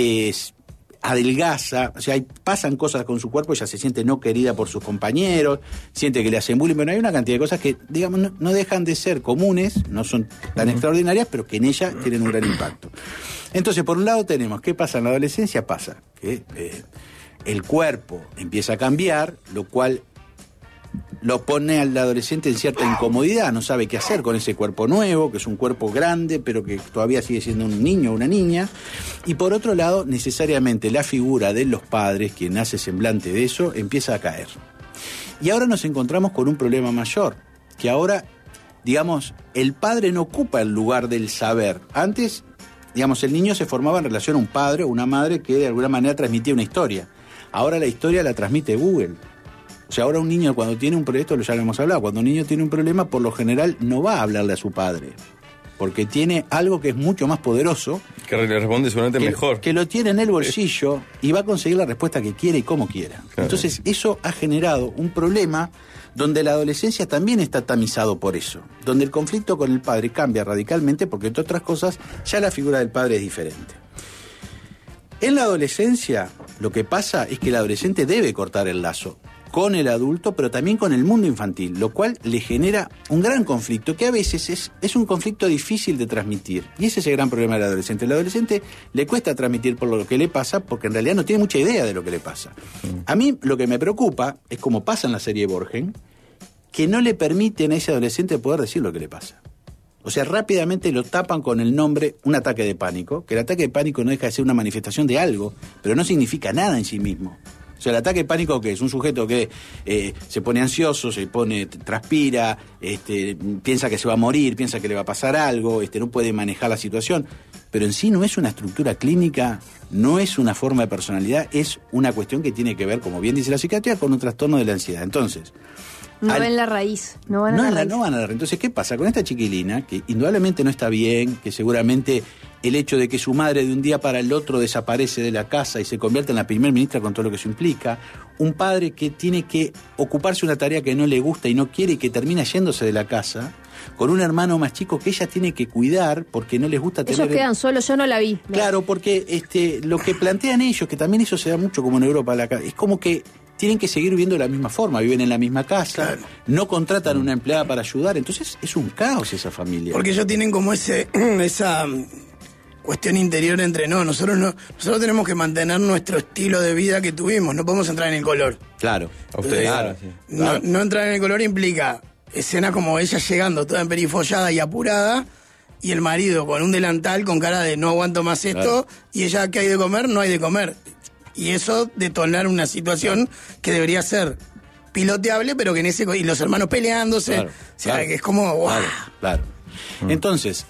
adelgaza, o sea, pasan cosas con su cuerpo, ella se siente no querida por sus compañeros, siente que le hacen bullying, pero hay una cantidad de cosas que, digamos, no dejan de ser comunes, no son tan extraordinarias, pero que en ella tienen un gran impacto. Entonces, por un lado tenemos, ¿qué pasa en la adolescencia? Pasa que el cuerpo empieza a cambiar, lo cual lo pone al adolescente en cierta incomodidad, no sabe qué hacer con ese cuerpo nuevo, que es un cuerpo grande, pero que todavía sigue siendo un niño o una niña. Y por otro lado, necesariamente la figura de los padres, quien hace semblante de eso, empieza a caer. Y ahora nos encontramos con un problema mayor, que ahora, digamos, el padre no ocupa el lugar del saber. Antes, digamos, el niño se formaba en relación a un padre o una madre que de alguna manera transmitía una historia. Ahora la historia la transmite Google. O sea, ahora un niño cuando tiene un problema, esto ya lo hemos hablado, cuando un niño tiene un problema, por lo general no va a hablarle a su padre, porque tiene algo que es mucho más poderoso. Que le responde seguramente mejor. Que lo tiene en el bolsillo y va a conseguir la respuesta que quiere y como quiera. Claro. Entonces, eso ha generado un problema donde la adolescencia también está tamizado por eso, donde el conflicto con el padre cambia radicalmente porque, entre otras cosas, ya la figura del padre es diferente. En la adolescencia, lo que pasa es que el adolescente debe cortar el lazo con el adulto, pero también con el mundo infantil, lo cual le genera un gran conflicto, que a veces es un conflicto difícil de transmitir. Y ese es el gran problema del adolescente. Al adolescente le cuesta transmitir por lo que le pasa, porque en realidad no tiene mucha idea de lo que le pasa. A mí lo que me preocupa es, como pasa en la serie Borgen, que no le permiten a ese adolescente poder decir lo que le pasa. O sea, rápidamente lo tapan con el nombre un ataque de pánico, que el ataque de pánico no deja de ser una manifestación de algo, pero no significa nada en sí mismo. O sea, el ataque de pánico, ¿qué es? Un sujeto que se pone ansioso, transpira, piensa que se va a morir, piensa que le va a pasar algo, no puede manejar la situación. Pero en sí no es una estructura clínica, no es una forma de personalidad, es una cuestión que tiene que ver, como bien dice la psiquiatría, con un trastorno de la ansiedad. Entonces,
No ven la raíz, no van a la raíz.
No van a la raíz. Entonces, ¿qué pasa con esta chiquilina? Que indudablemente no está bien, que seguramente el hecho de que su madre de un día para el otro desaparece de la casa y se convierte en la primer ministra con todo lo que eso implica, un padre que tiene que ocuparse de una tarea que no le gusta y no quiere y que termina yéndose de la casa, con un hermano más chico que ella tiene que cuidar porque no les gusta tener...
Ellos quedan solos, yo no la vi.
Claro, porque lo que plantean ellos, que también eso se da mucho como en Europa, es como que tienen que seguir viviendo de la misma forma, viven en la misma casa, claro. No contratan una empleada para ayudar, entonces es un caos esa familia.
Porque ellos tienen como esa cuestión interior entre nosotros tenemos que mantener nuestro estilo de vida que tuvimos, no podemos entrar en el color.
Claro,
a ustedes, claro.
No entrar en el color implica escena como ella llegando toda emperifollada y apurada, y el marido con un delantal con cara de no aguanto más esto, claro. Y ella, ¿qué hay de comer? No hay de comer. Y eso detonar una situación que debería ser piloteable, pero que en ese... Y los hermanos peleándose, claro, o sea, claro, que es como... ¡Wow!
Claro. Entonces,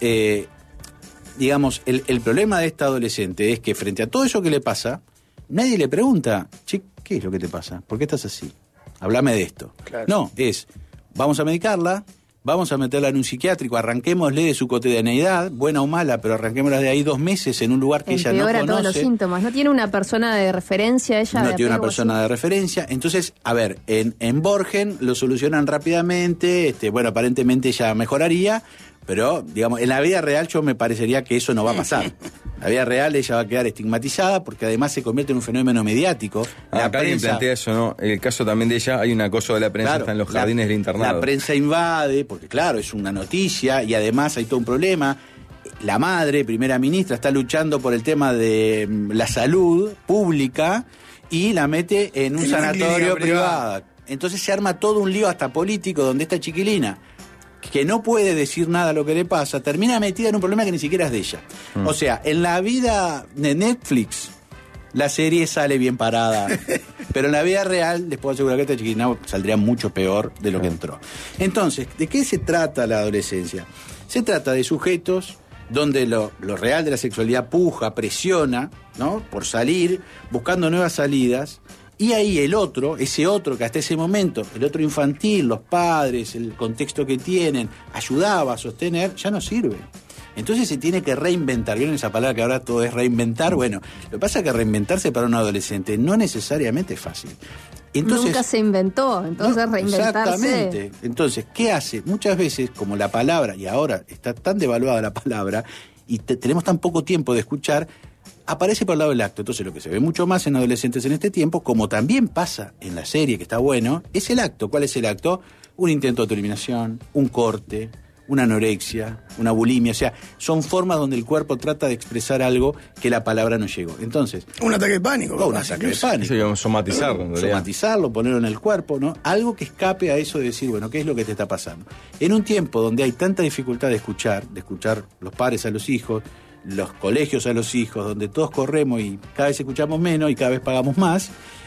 digamos, el problema de esta adolescente es que frente a todo eso que le pasa, nadie le pregunta, che, ¿qué es lo que te pasa? ¿Por qué estás así? Háblame de esto. Claro. No, vamos a medicarla, vamos a meterla en un psiquiátrico, arranquémosle de su cotidianeidad, buena o mala, pero arranquémosla de ahí 2 meses en un lugar que ella no conoce.
Todos los síntomas. ¿No tiene una persona de referencia ella?
No tiene una persona de referencia. Entonces, a ver, en Borgen lo solucionan rápidamente, bueno, aparentemente ella mejoraría, pero, digamos, en la vida real yo me parecería que eso no va a pasar. En la vida real ella va a quedar estigmatizada porque además se convierte en un fenómeno mediático.
Acá alguien plantea eso, ¿no? El caso también de ella, hay un acoso de la prensa, claro, está en los jardines del internado.
La prensa invade, porque claro, es una noticia y además hay todo un problema. La madre, primera ministra, está luchando por el tema de la salud pública y la mete en un sanatorio privado. Entonces se arma todo un lío hasta político donde esta chiquilina, que no puede decir nada a lo que le pasa, termina metida en un problema que ni siquiera es de ella. O sea, en la vida de Netflix, la serie sale bien parada, pero en la vida real, les puedo asegurar que esta chiquilina saldría mucho peor de lo que entró. Entonces, ¿de qué se trata la adolescencia? Se trata de sujetos donde lo real de la sexualidad puja, presiona, ¿no?, por salir, buscando nuevas salidas. Y ahí ese otro que hasta ese momento, el otro infantil, los padres, el contexto que tienen, ayudaba a sostener, ya no sirve. Entonces se tiene que reinventar. ¿Vieron esa palabra que ahora todo es reinventar? Bueno, lo que pasa es que reinventarse para un adolescente no necesariamente es fácil. Entonces,
nunca se inventó, entonces reinventarse.
Exactamente. Entonces, ¿qué hace? Muchas veces, como la palabra, y ahora está tan devaluada la palabra, y tenemos tan poco tiempo de escuchar, aparece por el lado del acto. Entonces lo que se ve mucho más en adolescentes en este tiempo, como también pasa en la serie, que está bueno, es el acto. ¿Cuál es el acto? Un intento de autoeliminación, un corte, una anorexia, una bulimia. O sea, son formas donde el cuerpo trata de expresar algo que la palabra no llegó. Entonces,
un ataque de pánico.
Un ataque de pánico.
Eso digamos, somatizarlo.
Somatizarlo, ponerlo en el cuerpo, ¿no? Algo que escape a eso de decir, bueno, ¿qué es lo que te está pasando? En un tiempo donde hay tanta dificultad de escuchar los padres a los hijos, los colegios a los hijos, donde todos corremos y cada vez escuchamos menos y cada vez pagamos más,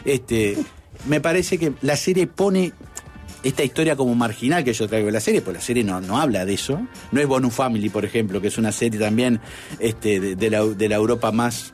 me parece que la serie pone esta historia como marginal que yo traigo de la serie, porque la serie no habla de eso. No es Bonus Family, por ejemplo, que es una serie también de la Europa más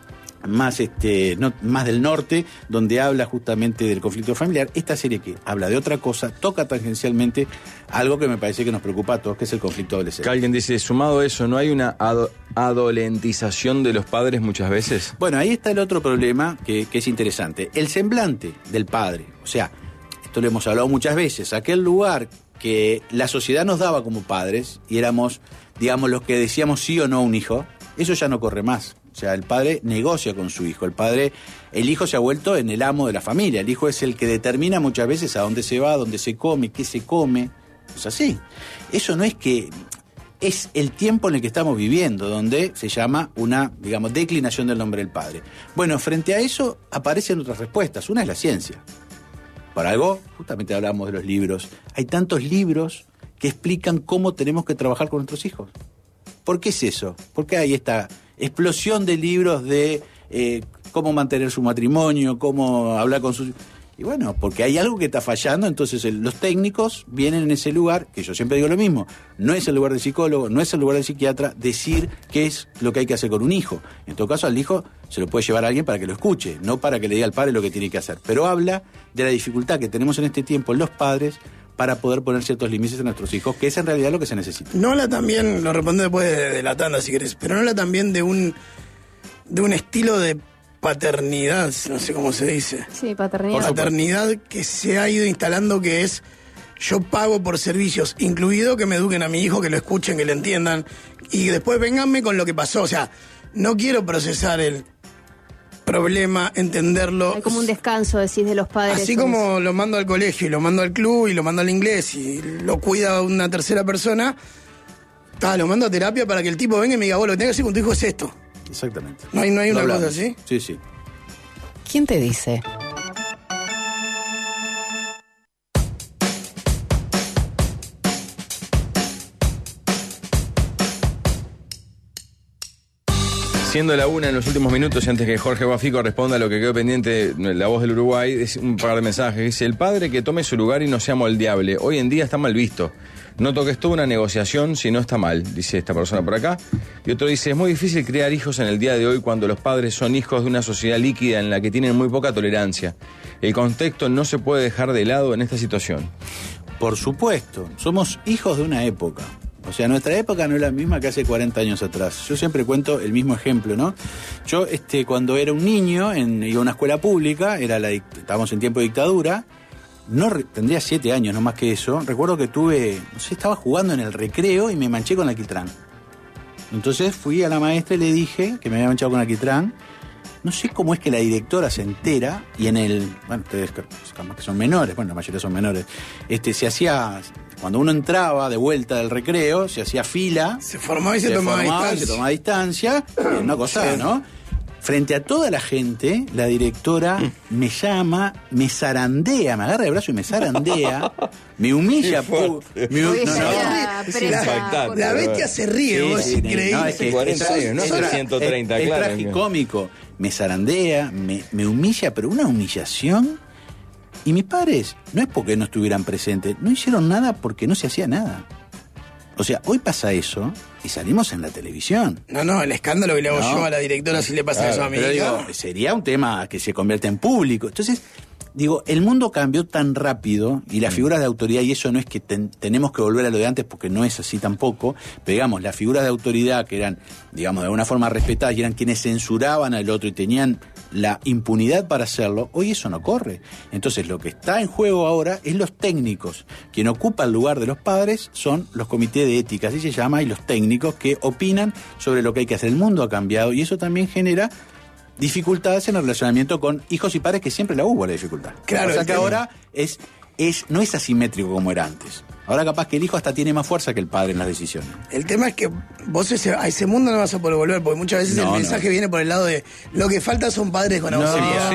del norte, donde habla justamente del conflicto familiar. Esta serie que habla de otra cosa, toca tangencialmente algo que me parece que nos preocupa a todos, que es el conflicto adolescente.
Alguien dice, sumado a eso, ¿no hay una adolentización de los padres muchas veces?
Bueno, ahí está el otro problema que es interesante. El semblante del padre, o sea, esto lo hemos hablado muchas veces, aquel lugar que la sociedad nos daba como padres y éramos, digamos, los que decíamos sí o no a un hijo, eso ya no corre más. O sea, el padre negocia con su hijo. El hijo se ha vuelto en el amo de la familia. El hijo es el que determina muchas veces a dónde se va, dónde se come, qué se come. Es así. Eso no es que... Es el tiempo en el que estamos viviendo, donde se llama una, digamos, declinación del nombre del padre. Bueno, frente a eso aparecen otras respuestas. Una es la ciencia. Por algo, justamente hablamos de los libros. Hay tantos libros que explican cómo tenemos que trabajar con nuestros hijos. ¿Por qué es eso? ¿Por qué hay esta explosión de libros de cómo mantener su matrimonio, cómo hablar con sus... Y bueno, porque hay algo que está fallando, entonces los técnicos vienen en ese lugar, que yo siempre digo lo mismo, no es el lugar del psicólogo, no es el lugar del psiquiatra, decir qué es lo que hay que hacer con un hijo. En todo caso, al hijo se lo puede llevar a alguien para que lo escuche, no para que le diga al padre lo que tiene que hacer. Pero habla de la dificultad que tenemos en este tiempo los padres para poder poner ciertos límites a nuestros hijos, que es en realidad lo que se necesita.
No habla también, lo respondo después de la tanda si querés, pero no habla también de un estilo de paternidad, no sé cómo se dice.
Sí, paternidad.
Paternidad que se ha ido instalando, que es yo pago por servicios, incluido que me eduquen a mi hijo, que lo escuchen, que lo entiendan, y después vénganme con lo que pasó. O sea, no quiero procesar el problema, entenderlo.
Hay como un descanso, decís, de los padres.
Así como lo mando al colegio y lo mando al club y lo mando al inglés y lo cuida una tercera persona, lo mando a terapia para que el tipo venga y me diga, vos lo que tenés que hacer con tu hijo es esto.
Exactamente.
No hay
Lo
una
hablamos.
cosa así.
Sí, sí.
¿Quién te dice?
Siendo la una en los últimos minutos y antes que Jorge Bafico responda a lo que quedó pendiente, la voz del Uruguay, es un par de mensajes. Dice, el padre que tome su lugar y no sea moldeable. Hoy en día está mal visto. Noto que es toda una negociación si no está mal, dice esta persona por acá. Y otro dice, es muy difícil criar hijos en el día de hoy cuando los padres son hijos de una sociedad líquida en la que tienen muy poca tolerancia. El contexto no se puede dejar de lado en esta situación.
Por supuesto, somos hijos de una época. O sea, nuestra época no es la misma que hace 40 años atrás. Yo siempre cuento el mismo ejemplo, ¿no? Yo, cuando era un niño, iba a una escuela pública, estábamos en tiempo de dictadura, tendría 7 años, no más que eso. Recuerdo que estaba jugando en el recreo y me manché con alquitrán. Entonces fui a la maestra y le dije que me había manchado con alquitrán. No sé cómo es que la directora se entera y ustedes que son menores, la mayoría son menores, se hacía, cuando uno entraba de vuelta del recreo, se hacía fila.
Se formaba y se tomaba
distancia. Una cosa, ¿no? Frente a toda la gente, la directora me llama, me zarandea, me agarra el brazo y me zarandea, me humilla.
La bestia se ríe, vos, increíble.
No, es que
40 años, no
es
130,
es
claro.
tragicómico. Me zarandea, me humilla, pero una humillación. Y mis padres, no es porque no estuvieran presentes, no hicieron nada porque no se hacía nada. O sea, hoy pasa eso y salimos en la televisión.
No, el escándalo que le hago yo a la directora si le pasa eso a mi
pero
hija.
digo, sería un tema que se convierte en público. Entonces, digo, el mundo cambió tan rápido y las figuras de autoridad, y eso no es que tenemos que volver a lo de antes porque no es así tampoco, pero digamos, las figuras de autoridad que eran, digamos, de alguna forma respetadas y eran quienes censuraban al otro y tenían la impunidad para hacerlo, hoy eso no corre. Entonces lo que está en juego ahora es los técnicos. Quien ocupa el lugar de los padres son los comités de ética, así se llama, y los técnicos que opinan sobre lo que hay que hacer. El mundo ha cambiado y eso también genera dificultades en el relacionamiento con hijos y padres, que siempre la hubo la dificultad.
Claro,
o sea que ahora no es asimétrico como era antes. Ahora capaz que el hijo hasta tiene más fuerza que el padre en las decisiones.
El tema es que vos a ese mundo no vas a poder volver, porque muchas veces el mensaje viene por el lado de lo que falta son padres con autoridad.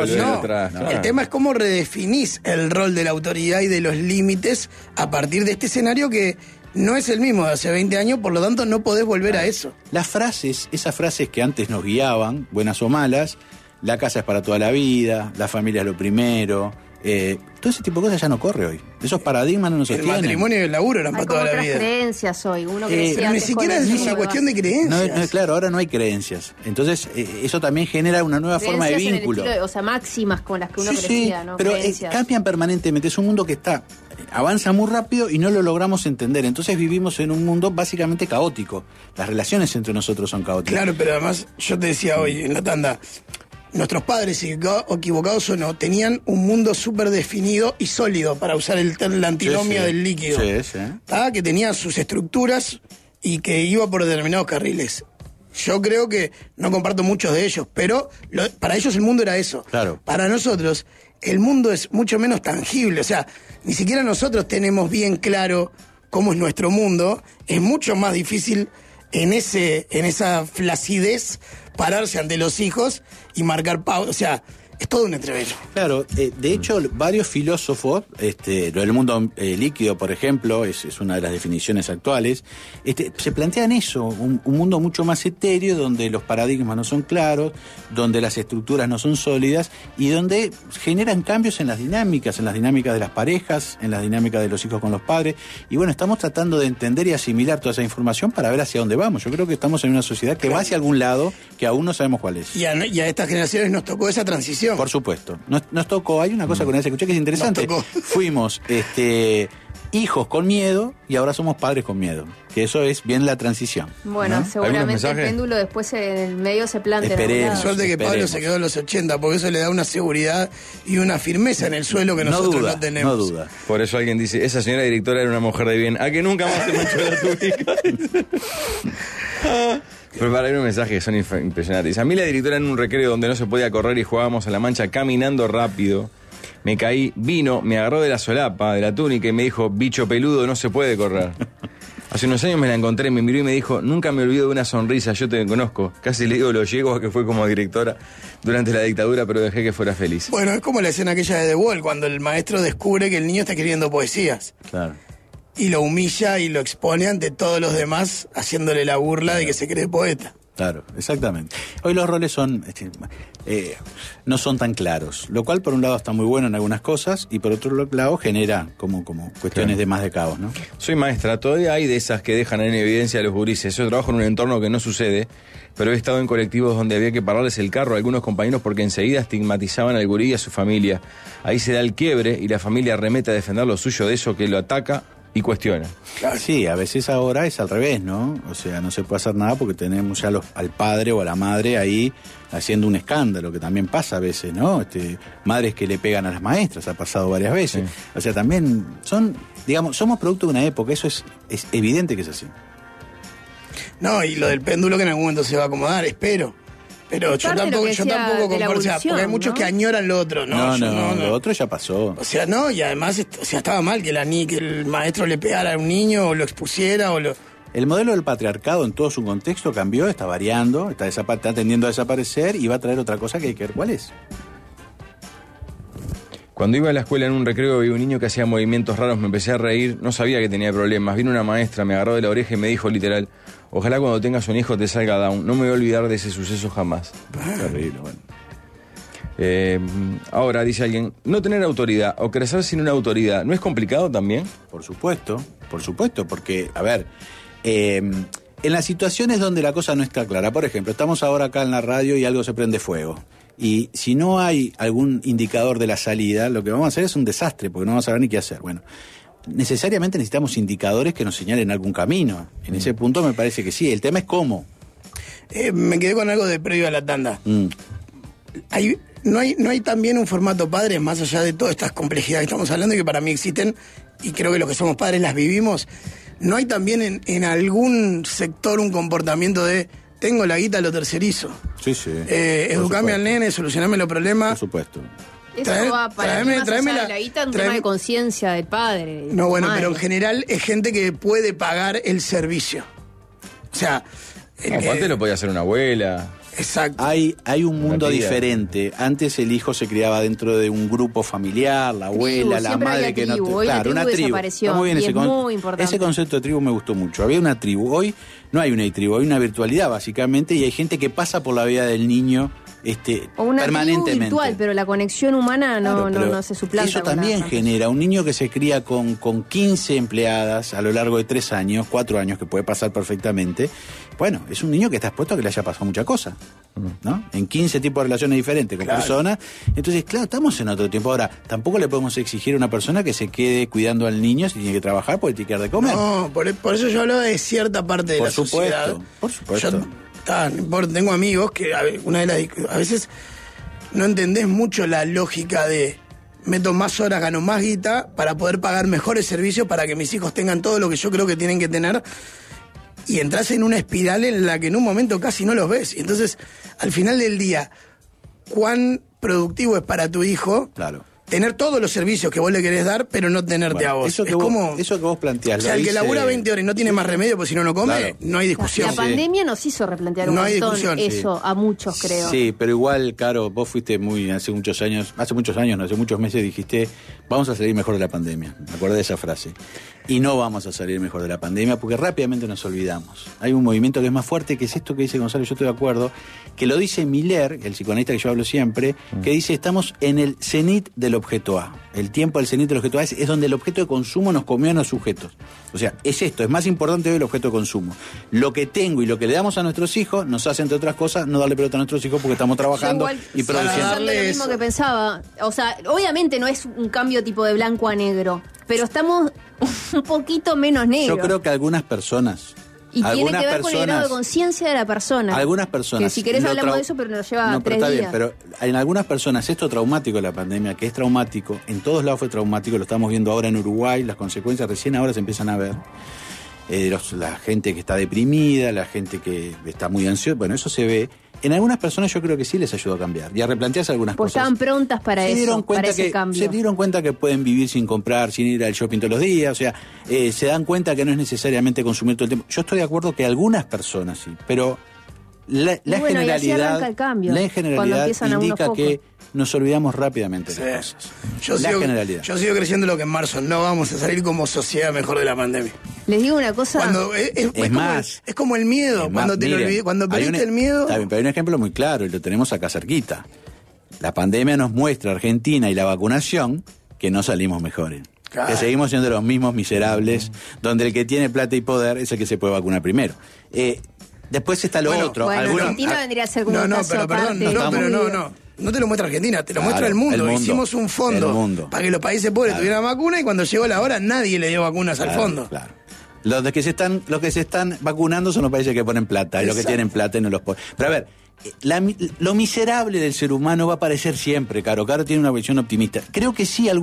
El tema es cómo redefinís el rol de la autoridad y de los límites a partir de este escenario que no es el mismo de hace 20 años, por lo tanto no podés volver a eso.
Las frases, esas frases que antes nos guiaban, buenas o malas, la casa es para toda la vida, la familia es lo primero, todo ese tipo de cosas ya no corre hoy. Esos paradigmas no nos sostienen.
El matrimonio y el laburo eran
hay
para toda la vida.
Hay creencias hoy. Uno crecía
pero ni siquiera es una cuestión de creencias.
Claro, ahora no hay creencias. Entonces, eso también genera una nueva forma de vínculo.
O sea, máximas con las que uno crecía, ¿no?
Pero cambian permanentemente. Es un mundo que avanza muy rápido y no lo logramos entender. Entonces vivimos en un mundo básicamente caótico. Las relaciones entre nosotros son caóticas.
Claro, pero además, yo te decía hoy en la tanda, nuestros padres, equivocados o no, tenían un mundo súper definido y sólido, para usar la antinomia del líquido. Que tenía sus estructuras y que iba por determinados carriles. Yo creo que no comparto muchos de ellos, pero para ellos el mundo era eso.
Claro.
Para nosotros, el mundo es mucho menos tangible. O sea, ni siquiera nosotros tenemos bien claro cómo es nuestro mundo. Es mucho más difícil en esa flacidez pararse ante los hijos y marcar pauta. O sea, es todo un entrevero.
Claro, de hecho, varios filósofos, lo del mundo líquido, por ejemplo, es una de las definiciones actuales, se plantean eso, un mundo mucho más etéreo, donde los paradigmas no son claros, donde las estructuras no son sólidas y donde generan cambios en las dinámicas de las parejas, en las dinámicas de los hijos con los padres. Y bueno, estamos tratando de entender y asimilar toda esa información para ver hacia dónde vamos. Yo creo que estamos en una sociedad que va hacia algún lado que aún no sabemos cuál es.
Y a estas generaciones nos tocó esa transición. decisión.
Por supuesto. Nos tocó, hay una cosa con esa escuché que es interesante.
Nos tocó.
Fuimos hijos con miedo y ahora somos padres con miedo. Que eso es bien la transición.
Bueno,
¿no?
seguramente el
mensajes?
péndulo después en el medio se plantea.
Esperemos.
Suerte que Pablo
Esperemos.
se quedó en los 80, porque eso le da una seguridad y una firmeza en el suelo que nosotros no tenemos.
No duda.
Por eso alguien dice, esa señora directora era una mujer de bien. A que nunca más te manchó la túnica. Pero para ver un mensaje que son impresionantes. A mí la directora en un recreo donde no se podía correr y jugábamos a la mancha caminando rápido. Me caí, vino, me agarró de la solapa, de la túnica y me dijo, bicho peludo, no se puede correr. Hace unos años me la encontré, me miró y me dijo, nunca me olvido de una sonrisa, yo te conozco. Casi le digo lo llego a que fue como directora durante la dictadura, pero dejé que fuera feliz.
Bueno, es como la escena aquella de The Wall, cuando el maestro descubre que el niño está escribiendo poesías.
Claro.
Y lo humilla y lo expone ante todos los demás, haciéndole la burla de que se cree poeta.
Claro, exactamente. Hoy los roles son no son tan claros, lo cual por un lado está muy bueno en algunas cosas y por otro lado genera como cuestiones de más de caos, ¿no?
Soy maestra, todavía hay de esas que dejan en evidencia a los gurises. Yo trabajo en un entorno que no sucede, pero he estado en colectivos donde había que pararles el carro a algunos compañeros porque enseguida estigmatizaban al gurí y a su familia. Ahí se da el quiebre y la familia remete a defender lo suyo de eso que lo ataca y cuestiona.
Sí, a veces ahora es al revés, ¿no? O sea, no se puede hacer nada porque tenemos ya al padre o a la madre ahí haciendo un escándalo, que también pasa a veces, ¿no? Madres que le pegan a las maestras, ha pasado varias veces. Sí. O sea, también somos producto de una época, eso es evidente que es así.
No, y lo del péndulo que en algún momento se va a acomodar, espero. Pero yo tampoco concuerdo, o sea, porque hay muchos, ¿no?, que añoran lo otro. No,
lo otro ya pasó.
O sea, no, y además estaba mal que el maestro le pegara a un niño o lo expusiera o lo...
El modelo del patriarcado en todo su contexto cambió, está variando, está tendiendo a desaparecer y va a traer otra cosa que hay que ver cuál es.
Cuando iba a la escuela en un recreo vi un niño que hacía movimientos raros, me empecé a reír, no sabía que tenía problemas. Vino una maestra, me agarró de la oreja y me dijo literal, ojalá cuando tengas un hijo te salga Down, no me voy a olvidar de ese suceso jamás.
Terrible, bueno.
Ahora, dice alguien, no tener autoridad o crecer sin una autoridad, ¿no es complicado también?
Por supuesto, porque, a ver, en las situaciones donde la cosa no está clara, por ejemplo, estamos ahora acá en la radio y algo se prende fuego. Y si no hay algún indicador de la salida, lo que vamos a hacer es un desastre, porque no vamos a saber ni qué hacer. Bueno, necesariamente necesitamos indicadores que nos señalen algún camino. En ese punto me parece que sí. El tema es cómo.
Me quedé con algo de previo a la tanda. No hay también un formato padre, más allá de todas estas complejidades que estamos hablando y que para mí existen, y creo que los que somos padres las vivimos. ¿No hay también en algún sector un comportamiento de tengo la guita, lo tercerizo?
Sí, sí.
Educame al nene, solucioname los problemas.
Por supuesto.
Eso va para mí más allá de la guita, un tema de conciencia del padre.
No, bueno, pero en general es gente que puede pagar el servicio. O sea...
Antes lo podía hacer una abuela.
Exacto.
Hay un mundo diferente. Antes el hijo se criaba dentro de un grupo familiar, la abuela, la madre que
tribu.
no...
Hoy
claro,
la tribu
una tribu.
Desapareció,
muy bien,
y es muy importante.
Ese concepto de tribu me gustó mucho. Había una tribu. Hoy no hay una tribu, hay una virtualidad básicamente y hay gente que pasa por la vida del niño
o una
permanentemente.
Tribu virtual, pero la conexión humana no se suplanta.
Eso también genera un niño que se cría con 15 empleadas a lo largo de 3 años, 4 años, que puede pasar perfectamente. Bueno, es un niño que está expuesto a que le haya pasado mucha cosa, ¿no? En 15 tipos de relaciones diferentes con personas. Entonces, claro, estamos en otro tiempo. Ahora, tampoco le podemos exigir a una persona que se quede cuidando al niño si tiene que trabajar porque tiene que dar de comer.
No, por eso yo hablaba de cierta parte de la sociedad.
Por supuesto.
Tengo amigos que a veces no entendés mucho la lógica de meto más horas, gano más guita para poder pagar mejores servicios para que mis hijos tengan todo lo que yo creo que tienen que tener, y entras en una espiral en la que en un momento casi no los ves. Y entonces, al final del día, ¿cuán productivo es para tu hijo?
Claro.
Tener todos los servicios que vos le querés dar, pero no tenerte a vos.
Eso que vos planteás.
O sea, el que labura 20 horas y no tiene más remedio, pues si no come, claro, no hay discusión.
La pandemia nos hizo replantear un montón eso, a muchos, creo.
Sí, pero igual, Caro, vos fuiste hace muchos meses dijiste, vamos a salir mejor de la pandemia. Me acordé de esa frase. Y no vamos a salir mejor de la pandemia porque rápidamente nos olvidamos. Hay un movimiento que es más fuerte, que es esto que dice Gonzalo, yo estoy de acuerdo, que lo dice Miller, el psicoanalista que yo hablo siempre, que dice, estamos en el cenit de lo objeto A. El tiempo del cenit del objeto A es donde el objeto de consumo nos comió a los sujetos. O sea, es esto, es más importante hoy el objeto de consumo. Lo que tengo y lo que le damos a nuestros hijos nos hace, entre otras cosas, no darle pelota a nuestros hijos porque estamos trabajando y produciendo.
Lo mismo que pensaba. O sea, obviamente no es un cambio tipo de blanco a negro, pero estamos un poquito menos negros.
Yo creo que algunas personas...
Y tiene que ver con el grado de conciencia de la persona.
Algunas personas.
Que si querés hablamos de eso, pero nos lleva 3
días.
Bien,
pero en algunas personas esto traumático de la pandemia, que es traumático, en todos lados fue traumático, lo estamos viendo ahora en Uruguay, las consecuencias recién ahora se empiezan a ver. La gente que está deprimida, la gente que está muy ansiosa, bueno, eso se ve. En algunas personas yo creo que sí les ayudó a cambiar y a replantearse algunas cosas.
Pues estaban prontas para eso, para ese cambio.
Se dieron cuenta que pueden vivir sin comprar, sin ir al shopping todos los días, o sea, se dan cuenta que no es necesariamente consumir todo el tiempo. Yo estoy de acuerdo que algunas personas sí, pero la generalidad indica que nos olvidamos rápidamente de las cosas.
Yo sigo creyendo lo que en marzo no vamos a salir como sociedad mejor de la pandemia.
Les digo una cosa.
Cuando es como el miedo, cuando te lo olvides, cuando perdiste el miedo.
Está bien, pero hay un ejemplo muy claro y lo tenemos acá cerquita. La pandemia nos muestra, Argentina y la vacunación, que no salimos mejores. Claro. Que seguimos siendo los mismos miserables, donde el que tiene plata y poder es el que se puede vacunar primero. Después está lo otro.
Bueno, Argentina vendría a ser como un caso aparte.
No te lo muestra Argentina, te lo muestra el mundo. Hicimos un fondo para que los países pobres tuvieran vacuna y cuando llegó la hora nadie le dio vacunas al fondo.
Claro. Los que se están vacunando son los países que ponen plata y los que tienen plata y no los ponen. Pero a ver, lo miserable del ser humano va a aparecer siempre, Caro. Caro tiene una visión optimista. Creo que sí,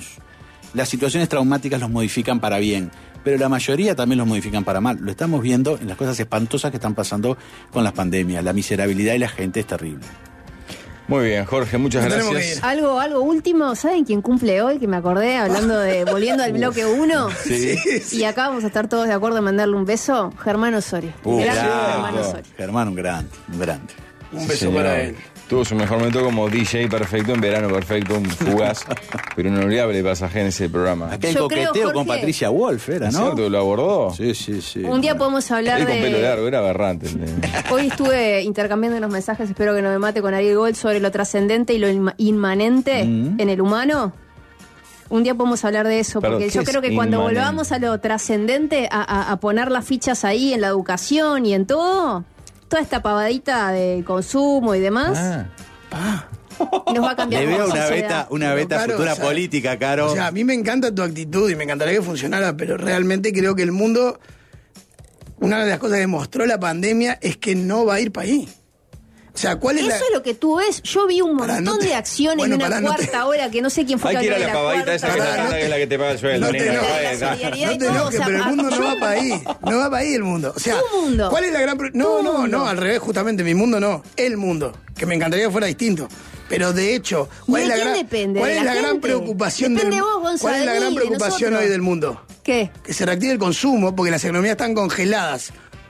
las situaciones traumáticas los modifican para bien, pero la mayoría también los modifican para mal. Lo estamos viendo en las cosas espantosas que están pasando con las pandemias. La miserabilidad de la gente es terrible.
Muy bien, Jorge, muchas gracias.
Algo último, ¿saben quién cumple hoy? Que me acordé, volviendo al bloque 1.
Sí.
Y acá vamos a estar todos de acuerdo en mandarle un beso. Germán Osorio.
Germán Osorio. Germán, un grande.
Un beso para él.
Tuvo su mejor momento como DJ perfecto, en verano perfecto, un fugaz, pero un inolvidable pasaje en ese programa.
Aquel coqueteo con Patricia Wolf era, ¿no?
¿Cierto? ¿Lo abordó?
Sí.
Un día podemos hablar
él con pelo largo, era aberrante.
Hoy estuve intercambiando unos mensajes, espero que no me mate, con Ariel Gold sobre lo trascendente y lo inmanente en el humano. Un día podemos hablar de eso, porque yo creo que cuando volvamos a lo trascendente, a poner las fichas ahí en la educación y en todo... Toda esta pavadita de consumo y demás nos va a cambiar.
Le veo una beta
Caro,
futura política, Caro.
O sea, a mí me encanta tu actitud y me encantaría que funcionara, pero realmente creo que el mundo, una de las cosas que mostró la pandemia es que no va a ir para ahí. O sea, ¿cuál es
Eso es lo que tú ves. Yo vi un montón de acciones en una cuarta hora que no sé quién fue
que
que
ir a la pavadita esa que te canta, que es la que te paga el sueldo.
No te enojes, pero el mundo no va para ahí. No va para ahí el mundo. O sea,
¿tu mundo?
¿cuál es la gran... No, al revés, justamente, mi mundo no. El mundo. Que me encantaría que fuera distinto. Pero de hecho, ¿cuál es la gran preocupación hoy del mundo?
¿Qué?
Que se reactive el consumo, porque las economías están congeladas.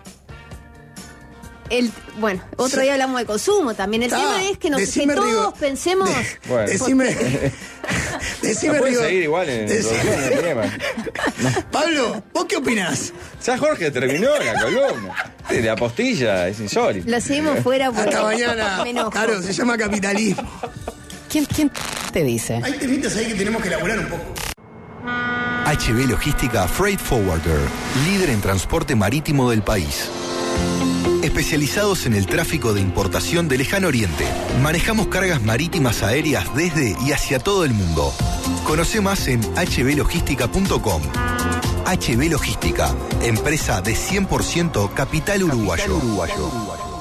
Otro día hablamos de consumo también. El tema es que todos pensemos...
Decime
puedes seguir igual en el tema.
Pablo, ¿vos qué opinás?
Ya Jorge terminó la columna. De apostilla, es insólito.
La seguimos fuera porque...
Hasta mañana. Claro, se llama capitalismo.
¿Quién te dice?
Hay temitas ahí que tenemos que elaborar un poco.
HB Logística Freight Forwarder, líder en transporte marítimo del país. Especializados en el tráfico de importación del Lejano Oriente. Manejamos cargas marítimas aéreas desde y hacia todo el mundo. Conoce más en hblogística.com. HB Logística, empresa de 100% capital uruguayo.